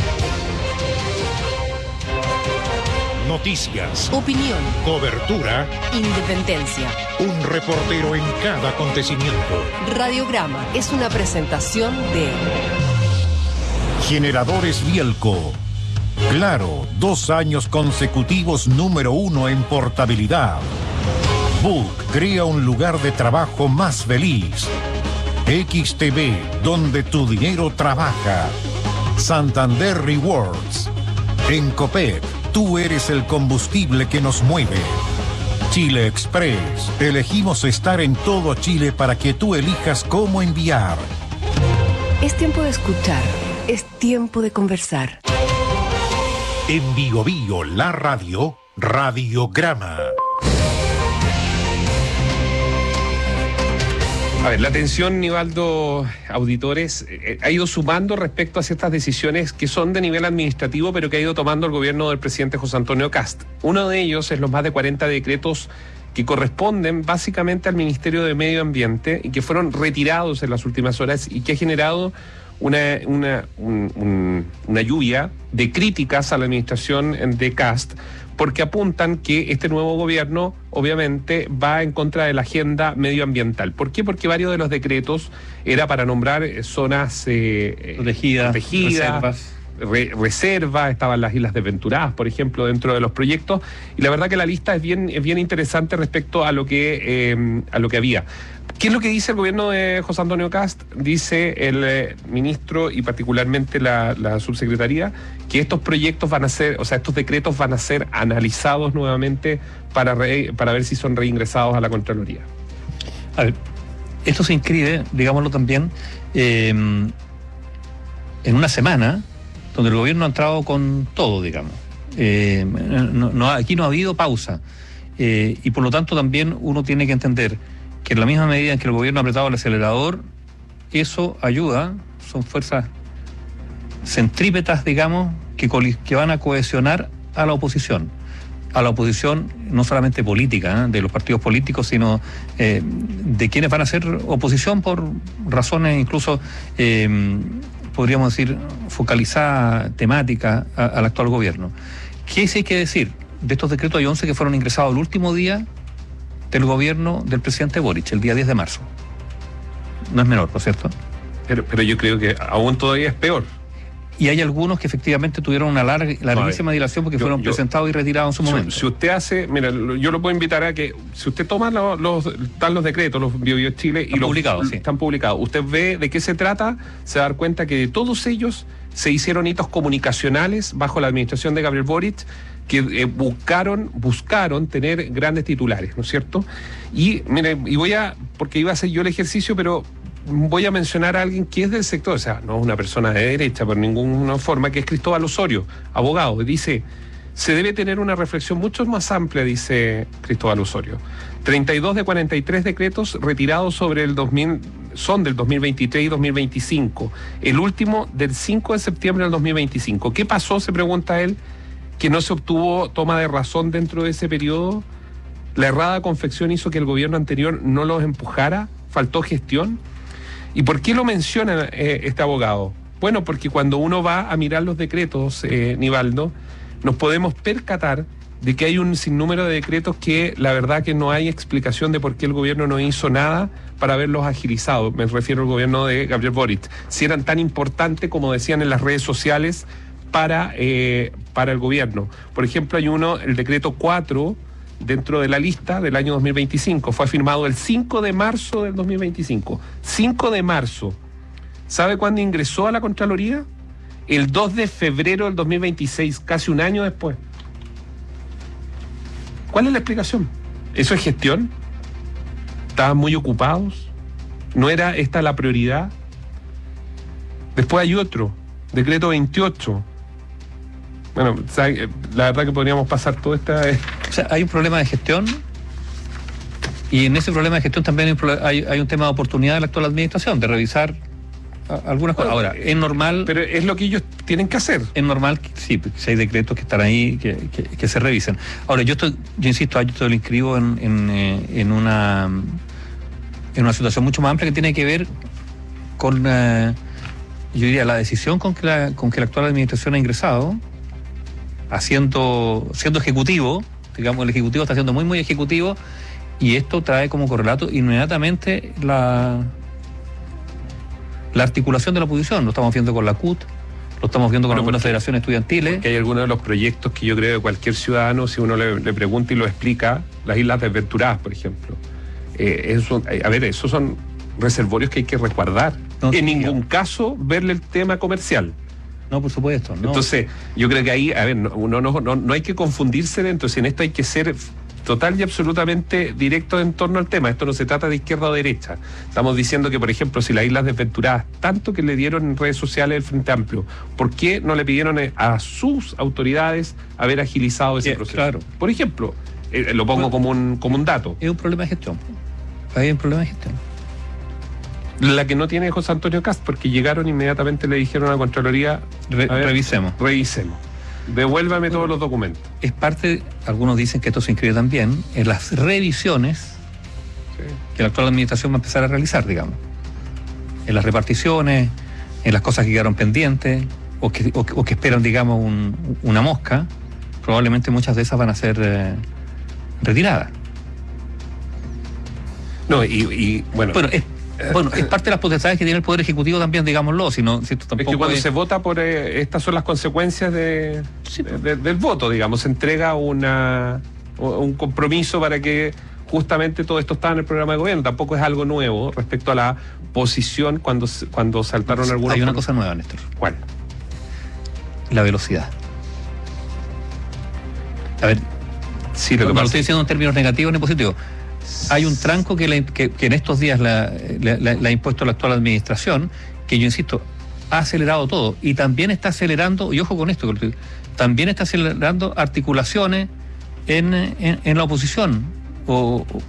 Speaker 11: Noticias,
Speaker 12: opinión,
Speaker 11: cobertura,
Speaker 12: independencia.
Speaker 11: Un reportero en cada acontecimiento.
Speaker 12: Radiograma es una presentación de
Speaker 16: Generadores Bielco. Claro, dos años consecutivos número uno en portabilidad. Book crea un lugar de trabajo más feliz. X T V, donde tu dinero trabaja. Santander Rewards. En Copec, tú eres el combustible que nos mueve. Chile Express, elegimos estar en todo Chile para que tú elijas cómo enviar.
Speaker 12: Es tiempo de escuchar, es tiempo de conversar.
Speaker 16: En Bio Bio, la radio, Radiograma.
Speaker 23: A ver, la tensión, Nivaldo, auditores, eh, ha ido sumando respecto a ciertas decisiones que son de nivel administrativo, pero que ha ido tomando el gobierno del presidente José Antonio Kast. Uno de ellos es los más de cuarenta decretos que corresponden básicamente al Ministerio de Medio Ambiente y que fueron retirados en las últimas horas y que ha generado una, una, un, un, una lluvia de críticas a la administración de Kast, porque apuntan que este nuevo gobierno obviamente va en contra de la agenda medioambiental. ¿Por qué? Porque varios de los decretos era para nombrar zonas eh,
Speaker 2: protegidas,
Speaker 23: protegidas
Speaker 2: reservas.
Speaker 23: Re, reserva, estaban las Islas Desventuradas, por ejemplo, dentro de los proyectos, y la verdad que la lista es bien, es bien interesante respecto a lo que eh, a lo que había. ¿Qué es lo que dice el gobierno de José Antonio Kast? Dice el eh, ministro y particularmente la, la subsecretaría que estos proyectos van a ser, o sea, estos decretos van a ser analizados nuevamente para, re, para ver si son reingresados a la Contraloría.
Speaker 2: A ver, esto se inscribe, digámoslo también, eh, en una semana donde el gobierno ha entrado con todo, digamos. Eh, no, no, aquí no ha habido pausa. Eh, y por lo tanto también uno tiene que entender que en la misma medida en que el gobierno ha apretado el acelerador, eso ayuda, son fuerzas centrípetas, digamos, que, que van a cohesionar a la oposición. A la oposición no solamente política, ¿eh? de los partidos políticos, sino eh, de quienes van a ser oposición por razones incluso... Eh, podríamos decir, focalizada temática a, al actual gobierno. ¿Qué sí hay que decir? De estos decretos hay once que fueron ingresados el último día del gobierno del presidente Boric, el día diez de marzo. No es menor, ¿no es cierto?
Speaker 23: Pero, pero yo creo que aún todavía es peor.
Speaker 2: Y hay algunos que efectivamente tuvieron una larga, larguísima no, dilación porque yo, fueron yo, presentados y retirados en su
Speaker 23: si,
Speaker 2: momento.
Speaker 23: Si usted hace, mira, yo lo puedo invitar a que, si usted toma los, los, están los decretos, los Bio Bio Chile, están y los
Speaker 2: publicados, sí.
Speaker 23: están publicados, usted ve de qué se trata, se va a dar cuenta que de todos ellos se hicieron hitos comunicacionales bajo la administración de Gabriel Boric, que eh, buscaron, buscaron tener grandes titulares, ¿no es cierto? Y, mire, y voy a, porque iba a hacer yo el ejercicio, pero voy a mencionar a alguien que es del sector, o sea, no es una persona de derecha por ninguna forma, que es Cristóbal Osorio, abogado. Dice, se debe tener una reflexión mucho más amplia, dice Cristóbal Osorio. treinta y dos de cuarenta y tres decretos retirados sobre el dos mil, son del dos mil veintitrés y dos mil veinticinco. El último del cinco de septiembre del dos mil veinticinco. ¿Qué pasó, se pregunta él, que no se obtuvo toma de razón dentro de ese periodo? ¿La errada confección hizo que el gobierno anterior no los empujara? ¿Faltó gestión? ¿Y por qué lo menciona eh, este abogado? Bueno, porque cuando uno va a mirar los decretos, eh, Nivaldo, nos podemos percatar de que hay un sinnúmero de decretos que la verdad que no hay explicación de por qué el gobierno no hizo nada para haberlos agilizado. Me refiero al gobierno de Gabriel Boric. Si eran tan importantes como decían en las redes sociales para, eh, para el gobierno. Por ejemplo, hay uno, el decreto cuatro, dentro de la lista del año dos mil veinticinco. Fue firmado el cinco de marzo del dos mil veinticinco. cinco de marzo. ¿Sabe cuándo ingresó a la Contraloría? El dos de febrero del dos mil veintiséis, casi un año después. ¿Cuál es la explicación? ¿Eso es gestión? ¿Estaban muy ocupados? ¿No era esta la prioridad? Después hay otro, decreto veintiocho. Bueno, la verdad que podríamos pasar toda esta...
Speaker 2: O sea, hay un problema de gestión y en ese problema de gestión también hay un, hay, hay un tema de oportunidad de la actual administración, de revisar algunas cosas. Ahora, es normal...
Speaker 23: Pero es lo que ellos tienen que hacer.
Speaker 2: Es normal, que, sí, si hay decretos que están ahí, que, que, que se revisen. Ahora, yo estoy, yo insisto, yo estoy lo inscribo en, en, en, una, en una situación mucho más amplia que tiene que ver con, eh, yo diría, la decisión con que la, con que la actual administración ha ingresado, haciendo, siendo ejecutivo, digamos, el ejecutivo está siendo muy, muy ejecutivo, y esto trae como correlato inmediatamente la... la articulación de la oposición. Lo estamos viendo con la C U T, lo estamos viendo con bueno, algunas federaciones estudiantiles.
Speaker 23: Que hay algunos de los proyectos que yo creo que cualquier ciudadano, si uno le, le pregunta y lo explica, las Islas Desventuradas, por ejemplo. Eh, eso, a ver, esos son reservorios que hay que resguardar. No, en sí, ningún caso verle el tema comercial.
Speaker 2: No, por supuesto. No.
Speaker 23: Entonces, yo creo que ahí, a ver, no, no, no, no hay que confundirse dentro, si en esto hay que ser total y absolutamente directo en torno al tema. Esto no se trata de izquierda o derecha. Estamos diciendo que, por ejemplo, si las Islas Desventuradas, tanto que le dieron en redes sociales el Frente Amplio, ¿por qué no le pidieron a sus autoridades haber agilizado ese
Speaker 2: yeah,
Speaker 23: proceso?
Speaker 2: Claro.
Speaker 23: Por ejemplo, eh, lo pongo bueno, como un, como un dato.
Speaker 2: Es un problema de gestión. Hay un problema de gestión.
Speaker 23: La que no tiene José Antonio Cast, porque llegaron inmediatamente le dijeron a la Contraloría,
Speaker 2: Re, ver, revisemos.
Speaker 23: Revisemos. Devuélvame todos los documentos.
Speaker 2: Es parte, algunos dicen que esto se inscribe también en las revisiones sí. que la actual administración va a empezar a realizar, digamos. En las reparticiones, en las cosas que quedaron pendientes, o que, o, o que esperan, digamos, un, una mosca, probablemente muchas de esas van a ser eh, retiradas.
Speaker 23: No, y, y bueno...
Speaker 2: Bueno, es, Bueno, es parte de las potestades que tiene el Poder Ejecutivo también, digámoslo. Si no, si esto tampoco
Speaker 23: es que cuando
Speaker 2: es...
Speaker 23: se vota por... Eh, estas son las consecuencias de, sí, de, de, del voto, digamos. Se entrega una un compromiso para que justamente todo esto está en el programa de gobierno. Tampoco es algo nuevo respecto a la posición cuando, cuando saltaron
Speaker 2: sí,
Speaker 23: algunos...
Speaker 2: Hay una cosa nueva, Néstor.
Speaker 23: ¿Cuál?
Speaker 2: La velocidad. A ver,
Speaker 23: sí, lo
Speaker 2: no,
Speaker 23: que
Speaker 2: no
Speaker 23: pasa...
Speaker 2: lo estoy diciendo en términos negativos ni positivos. Hay un tranco que, le, que, que en estos días la, la, la, la ha impuesto la actual administración, que yo insisto, ha acelerado todo y también está acelerando, y ojo con esto, también está acelerando articulaciones en, en, en la oposición. O, o,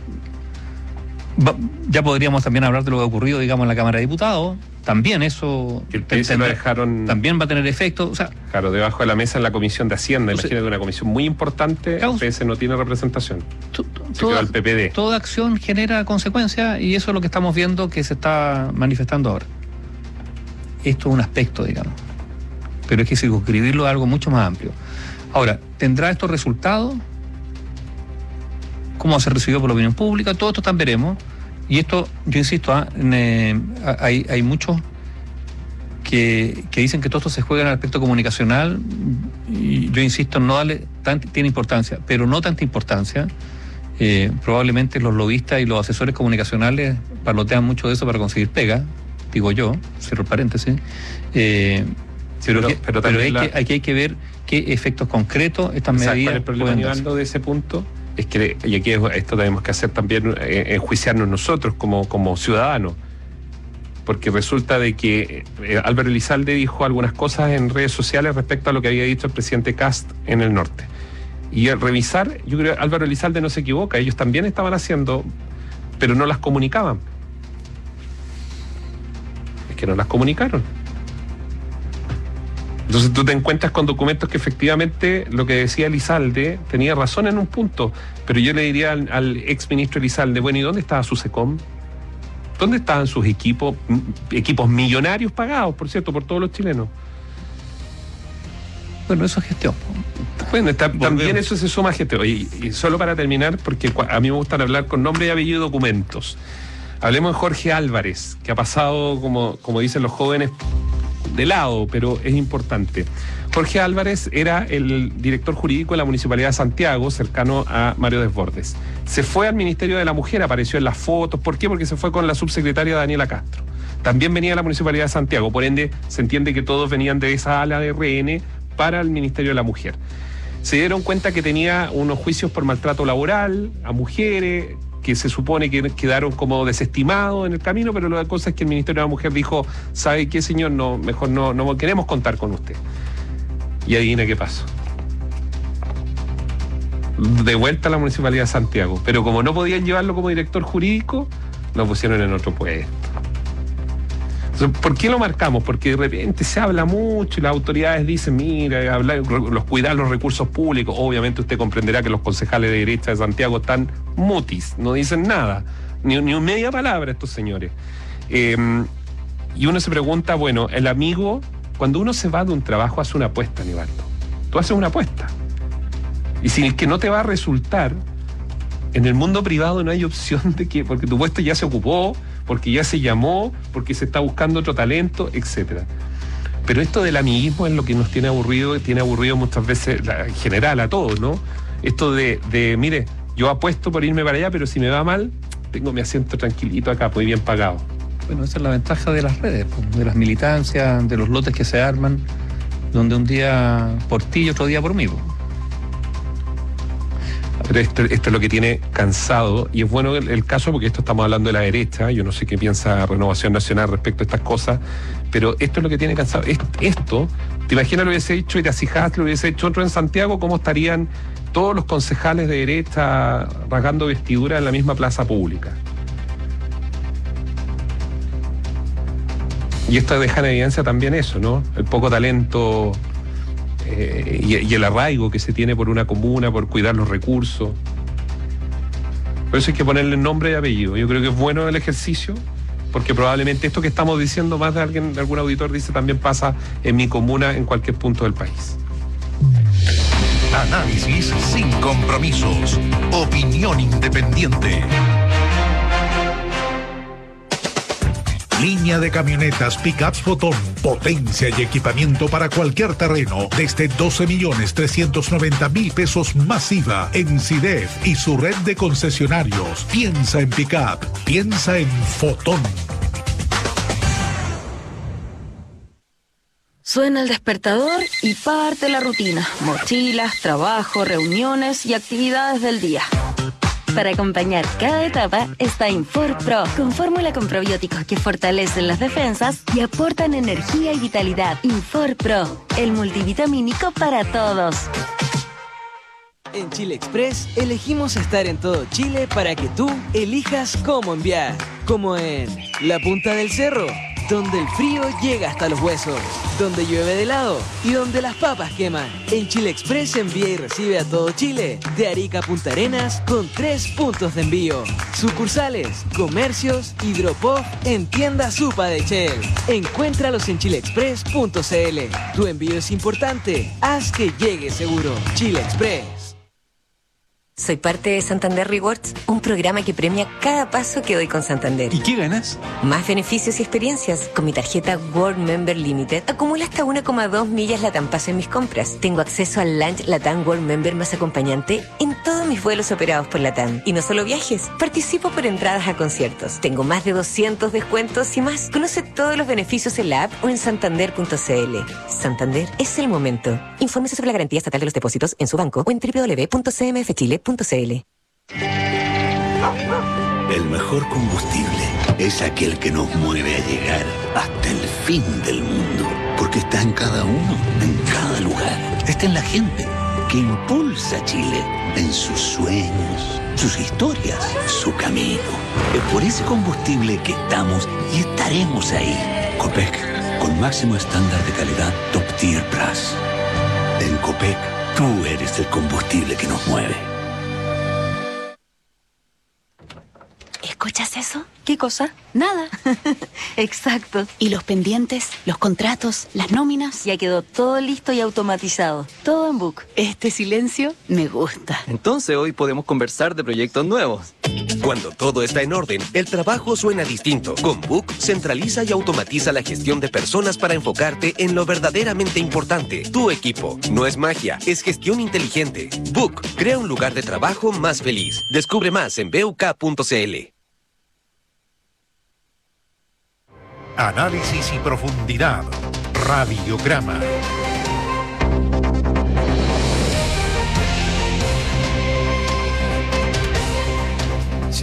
Speaker 2: ya podríamos también hablar de lo que ha ocurrido, digamos, en la Cámara de Diputados. También eso
Speaker 23: el P S lo dejaron,
Speaker 2: también va a tener efecto, o sea,
Speaker 23: claro, debajo de la mesa en la Comisión de Hacienda. Imagínate, una comisión muy importante, el P S no tiene representación.
Speaker 2: To, to, se toda, quedó el P P D. Toda acción genera consecuencias y eso es lo que estamos viendo que se está manifestando ahora. Esto es un aspecto, digamos, pero hay que circunscribirlo a algo mucho más amplio. Ahora, ¿tendrá estos resultados? ¿Cómo va a ser recibido por la opinión pública? Todo esto también veremos. Y esto, yo insisto, ¿eh? eh, hay, hay muchos que, que dicen que todo esto se juega en el aspecto comunicacional, y yo insisto, no darle tan, tiene importancia, pero no tanta importancia. Eh, probablemente los lobistas y los asesores comunicacionales parlotean mucho de eso para conseguir pega, digo yo, cierro paréntesis. Eh, pero pero, que, pero, pero hay, la... que, hay, que, hay que ver qué efectos concretos estas medidas.
Speaker 23: ¿Cuál es el problema, Nivaldo, de ese punto? Es que, y aquí esto tenemos que hacer también, eh, enjuiciarnos nosotros como, como ciudadanos, porque resulta de que eh, Álvaro Elizalde dijo algunas cosas en redes sociales respecto a lo que había dicho el presidente Kast en el norte. Y al revisar, yo creo que Álvaro Elizalde no se equivoca, ellos también estaban haciendo, pero no las comunicaban. Es que no las comunicaron. Entonces tú te encuentras con documentos que efectivamente lo que decía Elizalde tenía razón en un punto, pero yo le diría al, al ex ministro Elizalde, bueno, ¿y dónde estaba su SECOM? ¿Dónde estaban sus equipos, equipos millonarios pagados, por cierto, por todos los chilenos?
Speaker 2: Bueno, eso es gestión.
Speaker 23: Bueno, está, también eso se suma a gestión. Y, y solo para terminar, porque a mí me gusta hablar con nombre y apellido y documentos. Hablemos de Jorge Álvarez, que ha pasado, como, como dicen los jóvenes, de lado, pero es importante. Jorge Álvarez era el director jurídico de la Municipalidad de Santiago, cercano a Mario Desbordes. Se fue al Ministerio de la Mujer, apareció en las fotos. ¿Por qué? Porque se fue con la subsecretaria Daniela Castro. También venía de la Municipalidad de Santiago, por ende se entiende que todos venían de esa ala de R N para el Ministerio de la Mujer. se dieron cuenta que tenía unos juicios por maltrato laboral a mujeres, que se supone que quedaron como desestimados en el camino, pero la cosa es que el Ministerio de la Mujer dijo, ¿sabe qué, señor? No, mejor no, no queremos contar con usted. Y adivina qué pasó. De vuelta a la Municipalidad de Santiago. Pero como no podían llevarlo como director jurídico, lo pusieron en otro puesto. Entonces, ¿por qué lo marcamos? Porque de repente se habla mucho y las autoridades dicen, mira, hablar, los, cuidar los recursos públicos. Obviamente usted comprenderá que los concejales de derecha de Santiago están mutis, no dicen nada, ni, ni media palabra estos señores. Eh, y uno se pregunta, bueno, el amigo, cuando uno se va de un trabajo hace una apuesta, Aníbaldo. Tú haces una apuesta. Y si es que no te va a resultar, en el mundo privado no hay opción de que, porque tu puesto ya se ocupó, porque ya se llamó, porque se está buscando otro talento, etcétera. Pero esto del amiguismo es lo que nos tiene aburrido, tiene aburrido muchas veces, la, en general, a todos, ¿no? Esto de, de, mire, yo apuesto por irme para allá, pero si me va mal, tengo mi asiento tranquilito acá, muy bien pagado.
Speaker 2: Bueno, esa es la ventaja de las redes, de las militancias, de los lotes que se arman, donde un día por ti y otro día por mí.
Speaker 23: Pero esto, esto es lo que tiene cansado, y es bueno el, el caso porque esto estamos hablando de la derecha, yo no sé qué piensa Renovación Nacional respecto a estas cosas, pero esto es lo que tiene cansado. Esto, ¿te imaginas lo hubiese hecho Iracijas, lo hubiese hecho otro en Santiago? ¿Cómo estarían todos los concejales de derecha rasgando vestidura en la misma plaza pública? Y esto deja en evidencia también eso, ¿no? El poco talento eh, y, y el arraigo que se tiene por una comuna, por cuidar los recursos. Por eso hay que ponerle nombre y apellido. Yo creo que es bueno el ejercicio, porque probablemente esto que estamos diciendo, más de alguien, algún auditor dice, también pasa en mi comuna, en cualquier punto del país.
Speaker 16: Análisis sin compromisos. Opinión independiente. Línea de camionetas Pickups Fotón. Potencia y equipamiento para cualquier terreno. Desde doce millones trescientos noventa mil pesos masiva en CIDEF y su red de concesionarios. Piensa en Pickup. Piensa en Fotón.
Speaker 7: Suena el despertador y parte la rutina. Mochilas, trabajo, reuniones y actividades del día. Para acompañar cada etapa está Infor Pro, con fórmula con probióticos que fortalecen las defensas y aportan energía y vitalidad. Infor Pro, el multivitamínico para todos.
Speaker 1: En Chile Express elegimos estar en todo Chile para que tú elijas cómo enviar. Como en la punta del cerro, donde el frío llega hasta los huesos, donde llueve de helado y donde las papas queman. En Chile Express envía y recibe a todo Chile, de Arica a Punta Arenas, con tres puntos de envío. Sucursales, comercios y drop-off en tienda Supa de Shell. Encuéntralos en chile express punto c l. Tu envío es importante, haz que llegue seguro. Chile Express.
Speaker 4: Soy parte de Santander Rewards, un programa que premia cada paso que doy con Santander.
Speaker 5: ¿Y qué ganas?
Speaker 4: Más beneficios y experiencias. Con mi tarjeta World Member Limited acumulo hasta una coma dos millas Latam Pass en mis compras. Tengo acceso al Lunch Latam World Member más acompañante en todos mis vuelos operados por Latam. Y no solo viajes, participo por entradas a conciertos. Tengo más de doscientos descuentos y más. Conoce todos los beneficios en la app o en santander punto c l. Santander es el momento. Infórmese sobre la garantía estatal de los depósitos en su banco o en doble u doble u doble u punto c m f chile punto c l.
Speaker 13: El mejor combustible es aquel que nos mueve a llegar hasta el fin del mundo, porque está en cada uno, en cada lugar. Está en la gente que impulsa a Chile, en sus sueños, sus historias, su camino. Es por ese combustible que estamos y estaremos ahí. Copec, con máximo estándar de calidad Top Tier Plus. En Copec, tú eres el combustible que nos mueve.
Speaker 7: ¿Escuchas eso? ¿Qué cosa? Nada. Exacto. ¿Y los pendientes, los contratos, las nóminas? Ya quedó todo listo y automatizado. Todo en Book. Este silencio me gusta.
Speaker 14: Entonces hoy podemos conversar de proyectos nuevos.
Speaker 15: Cuando todo está en orden, el trabajo suena distinto. Con Book, centraliza y automatiza la gestión de personas para enfocarte en lo verdaderamente importante. Tu equipo. No es magia, es gestión inteligente. Book, crea un lugar de trabajo más feliz. Descubre más en b u k punto c l.
Speaker 16: Análisis y profundidad. Radiograma.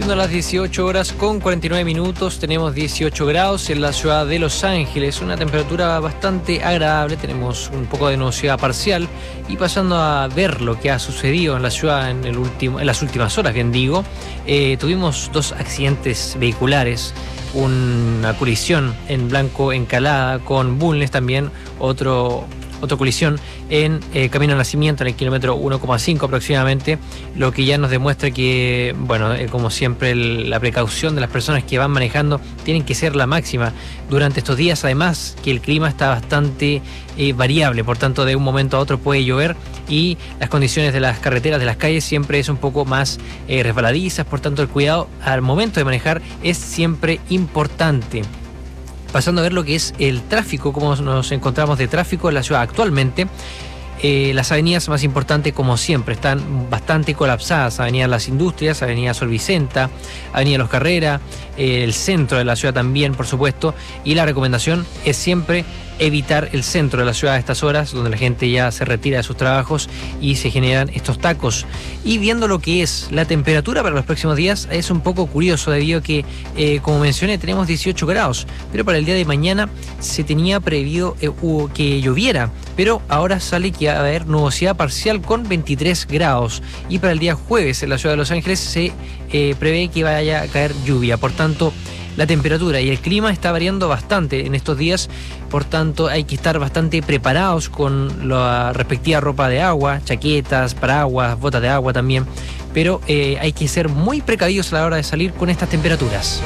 Speaker 8: Siendo las dieciocho horas con cuarenta y nueve minutos, tenemos dieciocho grados en la ciudad de Los Ángeles, una temperatura bastante agradable, tenemos un poco de nubosidad parcial y pasando a ver lo que ha sucedido en la ciudad en, el último, en las últimas horas, bien digo, eh, tuvimos dos accidentes vehiculares, una colisión en Blanco Encalada con Bulnes también, otro... otra colisión en eh, Camino al Nacimiento, en el kilómetro uno coma cinco aproximadamente, lo que ya nos demuestra que, bueno, eh, como siempre, el, la precaución de las personas que van manejando tienen que ser la máxima durante estos días, además que el clima está bastante eh, variable, por tanto de un momento a otro puede llover y las condiciones de las carreteras, de las calles siempre es un poco más eh, resbaladizas, por tanto el cuidado al momento de manejar es siempre importante. Pasando a ver lo que es el tráfico, cómo nos encontramos de tráfico en la ciudad actualmente. Eh, las avenidas más importantes, como siempre, están bastante colapsadas. Avenida Las Industrias, Avenida Sol Vicenta, Avenida Los Carrera, eh, el centro de la ciudad también, por supuesto. Y la recomendación es siempre evitar el centro de la ciudad a estas horas, donde la gente ya se retira de sus trabajos y se generan estos tacos. Y viendo lo que es la temperatura para los próximos días, es un poco curioso debido a que, eh, como mencioné, tenemos dieciocho grados, pero para el día de mañana se tenía previsto eh, que lloviera, pero ahora sale que va a haber nubosidad parcial con veintitrés grados. Y para el día jueves en la ciudad de Los Ángeles se eh, prevé que vaya a caer lluvia, por tanto la temperatura y el clima está variando bastante en estos días, por tanto hay que estar bastante preparados con la respectiva ropa de agua, chaquetas, paraguas, botas de agua también, pero eh, hay que ser muy precavidos a la hora de salir con estas temperaturas.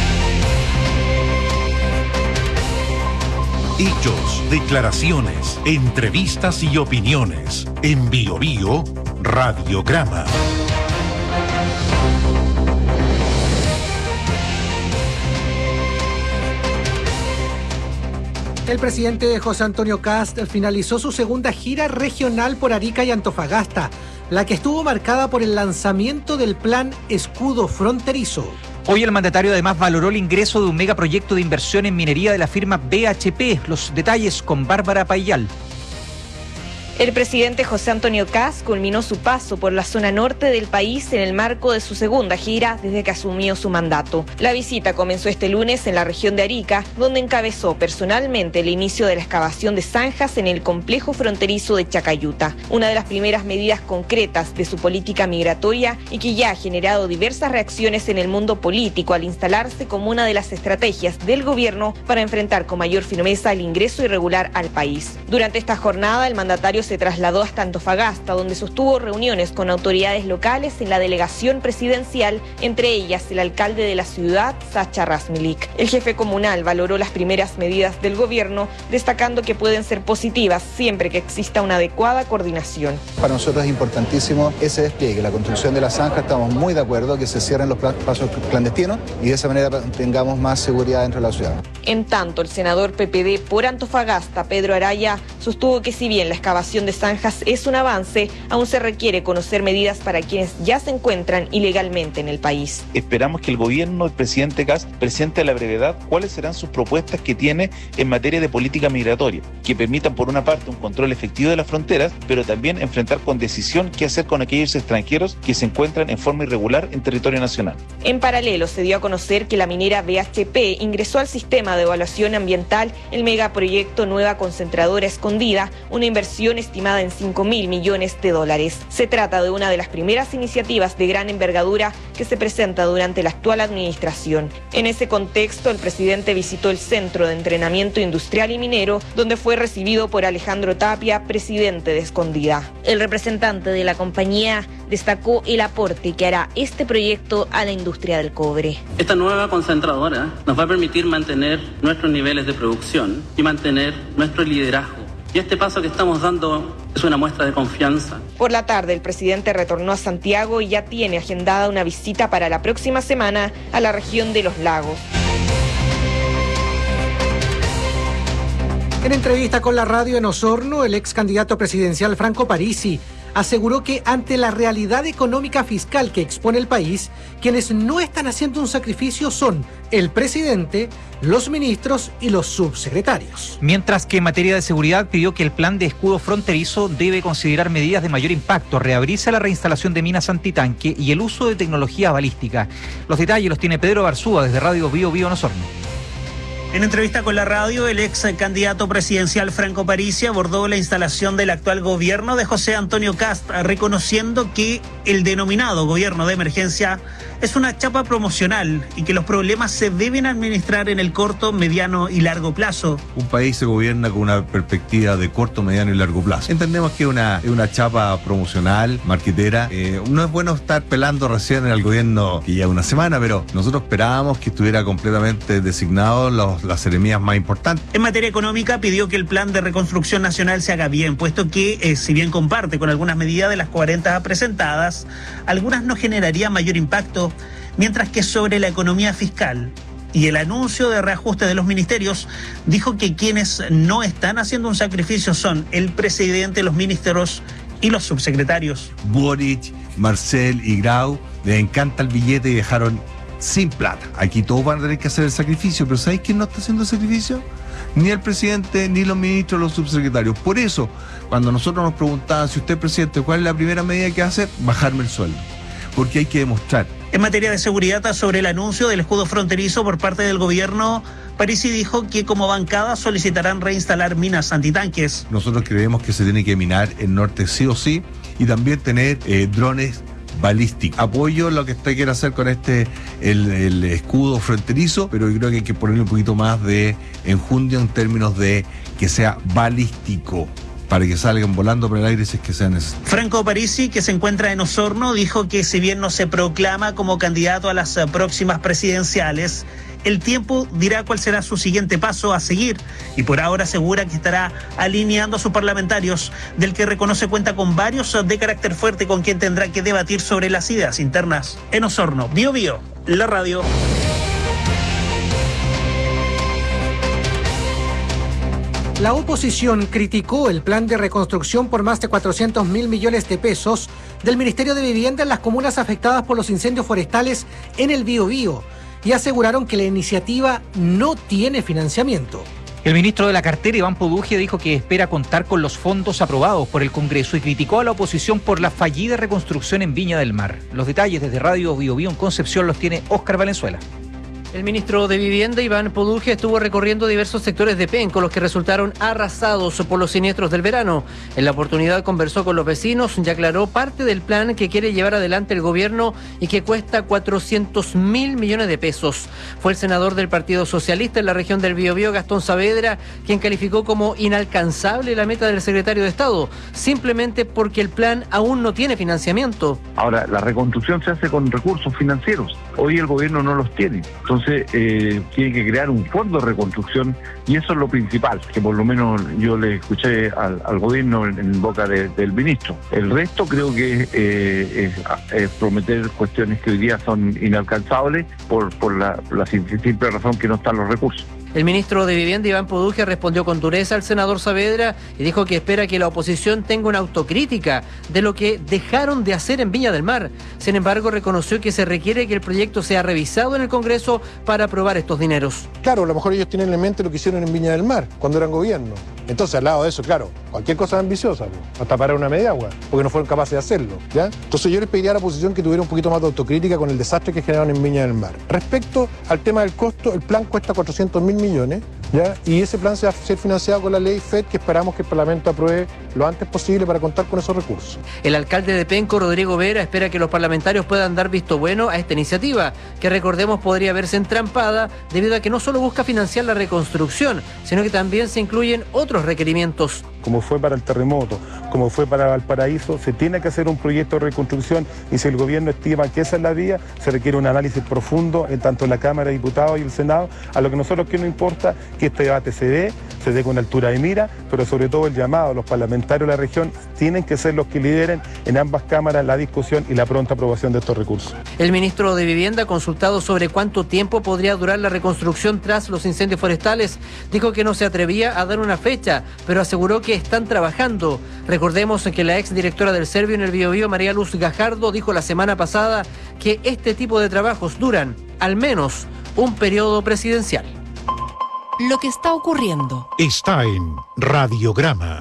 Speaker 16: Hechos, declaraciones, entrevistas y opiniones. En Bio Bio, Radiograma.
Speaker 3: El presidente José Antonio Kast finalizó su segunda gira regional por Arica y Antofagasta, la que estuvo marcada por el lanzamiento del plan Escudo Fronterizo.
Speaker 5: Hoy el mandatario además valoró el ingreso de un megaproyecto de inversión en minería de la firma B H P. Los detalles con Bárbara Payal.
Speaker 6: El presidente José Antonio Kast culminó su paso por la zona norte del país en el marco de su segunda gira desde que asumió su mandato. La visita comenzó este lunes en la región de Arica, donde encabezó personalmente el inicio de la excavación de zanjas en el complejo fronterizo de Chacayuta, una de las primeras medidas concretas de su política migratoria y que ya ha generado diversas reacciones en el mundo político al instalarse como una de las estrategias del gobierno para enfrentar con mayor firmeza el ingreso irregular al país. Durante esta jornada, el mandatario se trasladó hasta Antofagasta, donde sostuvo reuniones con autoridades locales en la delegación presidencial, entre ellas el alcalde de la ciudad, Sacha Razmilik. El jefe comunal valoró las primeras medidas del gobierno, destacando que pueden ser positivas siempre que exista una adecuada coordinación.
Speaker 10: Para nosotros es importantísimo ese despliegue, la construcción de la zanja. Estamos muy de acuerdo que se cierren los pasos clandestinos y de esa manera tengamos más seguridad dentro de la ciudad.
Speaker 6: En tanto, el senador P P D por Antofagasta, Pedro Araya, sostuvo que si bien la excavación de zanjas es un avance, aún se requiere conocer medidas para quienes ya se encuentran ilegalmente en el país.
Speaker 17: Esperamos que el gobierno del presidente Kast presente a la brevedad cuáles serán sus propuestas que tiene en materia de política migratoria, que permitan por una parte un control efectivo de las fronteras, pero también enfrentar con decisión qué hacer con aquellos extranjeros que se encuentran en forma irregular en territorio nacional.
Speaker 6: En paralelo, se dio a conocer que la minera B H P ingresó al sistema de evaluación ambiental el megaproyecto Nueva Concentradora Escondida, una inversión estimada en cinco mil millones de dólares. Se trata de una de las primeras iniciativas de gran envergadura que se presenta durante la actual administración. En ese contexto, el presidente visitó el Centro de Entrenamiento Industrial y Minero, donde fue recibido por Alejandro Tapia, presidente de Escondida. El representante de la compañía destacó el aporte que hará este proyecto a la industria del cobre.
Speaker 18: Esta nueva concentradora nos va a permitir mantener nuestros niveles de producción y mantener nuestro liderazgo. Y este paso que estamos dando es una muestra de confianza.
Speaker 6: Por la tarde, el presidente retornó a Santiago y ya tiene agendada una visita para la próxima semana a la región de Los Lagos.
Speaker 3: En entrevista con la radio en Osorno, el ex candidato presidencial Franco Parisi aseguró que ante la realidad económica fiscal que expone el país, quienes no están haciendo un sacrificio son el presidente, los ministros y los subsecretarios.
Speaker 5: Mientras que en materia de seguridad pidió que el plan de escudo fronterizo debe considerar medidas de mayor impacto, reabrirse la reinstalación de minas antitanque y el uso de tecnología balística. Los detalles los tiene Pedro Barzúa desde Radio Bio Bio en Osorno.
Speaker 19: En entrevista con la radio, el ex candidato presidencial Franco Parisi abordó la instalación del actual gobierno de José Antonio Kast, reconociendo que el denominado gobierno de emergencia es una chapa promocional y que los problemas se deben administrar en el corto, mediano y largo plazo.
Speaker 20: Un país se gobierna con una perspectiva de corto, mediano y largo plazo. Entendemos que es una, una chapa promocional, marquetera. Eh, no es bueno estar pelando recién en el gobierno que ya una semana, pero nosotros esperábamos que estuviera completamente designado los, las seremías más importantes.
Speaker 19: En materia económica pidió que el plan de reconstrucción nacional se haga bien, puesto que eh, si bien comparte con algunas medidas de las cuarenta presentadas, algunas no generarían mayor impacto, mientras que sobre la economía fiscal y el anuncio de reajuste de los ministerios, dijo que quienes no están haciendo un sacrificio son el presidente, los ministros y los subsecretarios.
Speaker 20: Boric, Marcel y Grau les encanta el billete y dejaron sin plata. Aquí todos van a tener que hacer el sacrificio, pero ¿sabéis quién no está haciendo el sacrificio? Ni el presidente, ni los ministros, los subsecretarios. Por eso, cuando nosotros nos preguntaban si usted, presidente, ¿cuál es la primera medida que va a hacer? Bajarme el sueldo. Porque hay que demostrar.
Speaker 19: En materia de seguridad, sobre el anuncio del escudo fronterizo por parte del gobierno, Parisi dijo que como bancada solicitarán reinstalar minas antitanques.
Speaker 20: Nosotros creemos que se tiene que minar el norte sí o sí y también tener eh, drones balísticos. Apoyo lo que usted quiere hacer con este, el, el escudo fronterizo, pero yo creo que hay que ponerle un poquito más de enjundia en términos de que sea balístico, para que salgan volando por el aire si es que sea necesario.
Speaker 19: Franco Parisi, que se encuentra en Osorno, dijo que si bien no se proclama como candidato a las próximas presidenciales, el tiempo dirá cuál será su siguiente paso a seguir y por ahora asegura que estará alineando a sus parlamentarios, del que reconoce cuenta con varios de carácter fuerte con quien tendrá que debatir sobre las ideas internas. En Osorno, Bio Bio, la radio.
Speaker 3: La oposición criticó el plan de reconstrucción por más de cuatrocientos mil millones de pesos del Ministerio de Vivienda en las comunas afectadas por los incendios forestales en el Biobío y aseguraron que la iniciativa no tiene financiamiento.
Speaker 5: El ministro de la cartera, Iván Poduje, dijo que espera contar con los fondos aprobados por el Congreso y criticó a la oposición por la fallida reconstrucción en Viña del Mar. Los detalles desde Radio Bio Bio en Concepción los tiene Óscar Valenzuela.
Speaker 8: El ministro de Vivienda, Iván Poduje, estuvo recorriendo diversos sectores de Penco, los que resultaron arrasados por los siniestros del verano. En la oportunidad conversó con los vecinos y aclaró parte del plan que quiere llevar adelante el gobierno y que cuesta cuatrocientos mil millones de pesos. Fue el senador del Partido Socialista en la región del Biobío, Gastón Saavedra, quien calificó como inalcanzable la meta del secretario de Estado, simplemente porque el plan aún no tiene financiamiento.
Speaker 21: Ahora, la reconstrucción se hace con recursos financieros. Hoy el gobierno no los tiene. Entonces, Eh, tiene que crear un fondo de reconstrucción y eso es lo principal, que por lo menos yo le escuché al, al gobierno en, en boca de, del ministro. El resto creo que eh, es, es prometer cuestiones que hoy día son inalcanzables por, por la, la simple razón que no están los recursos.
Speaker 8: El ministro de Vivienda, Iván Poduje, respondió con dureza al senador Saavedra y dijo que espera que la oposición tenga una autocrítica de lo que dejaron de hacer en Viña del Mar. Sin embargo, reconoció que se requiere que el proyecto sea revisado en el Congreso para aprobar estos dineros.
Speaker 22: Claro, a lo mejor ellos tienen en mente lo que hicieron en Viña del Mar, cuando eran gobierno. Entonces, al lado de eso, claro, cualquier cosa ambiciosa, ¿no? Hasta parar una media agua, porque no fueron capaces de hacerlo, ¿ya? Entonces yo les pediría a la oposición que tuviera un poquito más de autocrítica con el desastre que generaron en Viña del Mar. Respecto al tema del costo, el plan cuesta cuatrocientos mil millones, ¿ya? Y ese plan se va a ser financiado con la ley F E D, que esperamos que el Parlamento apruebe lo antes posible para contar con esos recursos.
Speaker 8: El alcalde de Penco, Rodrigo Vera, espera que los parlamentarios puedan dar visto bueno a esta iniciativa, que recordemos podría verse entrampada debido a que no solo busca financiar la reconstrucción, sino que también se incluyen otros requerimientos.
Speaker 22: Como fue para el terremoto, como fue para Valparaíso, se tiene que hacer un proyecto de reconstrucción y si el gobierno estima que esa es la vía, se requiere un análisis profundo en tanto la Cámara de Diputados y el Senado. A lo que nosotros que nos importa que este debate se dé, se dé con altura de mira, pero sobre todo el llamado a los parlamentarios de la región tienen que ser los que lideren en ambas cámaras la discusión y la pronta aprobación de estos recursos.
Speaker 8: El ministro de Vivienda, consultado sobre cuánto tiempo podría durar la reconstrucción tras los incendios forestales, dijo que no se atrevía a dar una fecha, pero aseguró que
Speaker 9: están trabajando. Recordemos que la exdirectora del Servio en el Biobío, María Luz Gajardo, dijo la semana pasada que este tipo de trabajos duran al menos un periodo presidencial.
Speaker 11: Lo que está ocurriendo
Speaker 16: está en Radiograma.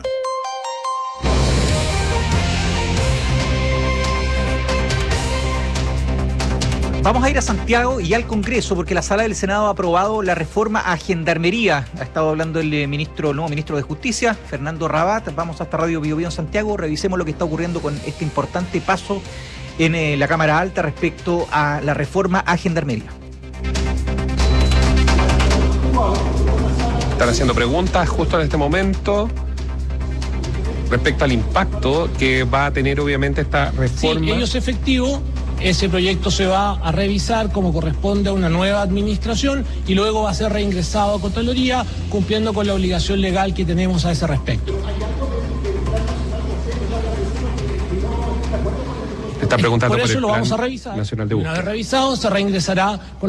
Speaker 5: Vamos a ir a Santiago y al Congreso porque la Sala del Senado ha aprobado la reforma a Gendarmería. Ha estado hablando el ministro, el nuevo ministro de Justicia, Fernando Rabat. Vamos hasta Radio Bio Bio en Santiago. Revisemos lo que está ocurriendo con este importante paso en eh, la Cámara Alta respecto a la reforma a Gendarmería.
Speaker 23: Están haciendo preguntas justo en este momento respecto al impacto que va a tener obviamente esta reforma.
Speaker 12: Sí, ello es efectivo. Ese proyecto se va a revisar como corresponde a una nueva administración y luego va a ser reingresado a Contraloría, cumpliendo con la obligación legal que tenemos a ese respecto.
Speaker 23: Te está preguntando
Speaker 12: por eso
Speaker 23: por el
Speaker 12: lo
Speaker 23: Plan
Speaker 12: vamos a revisar.
Speaker 23: Nacional de Búsqueda.
Speaker 12: Una vez revisado, se reingresará con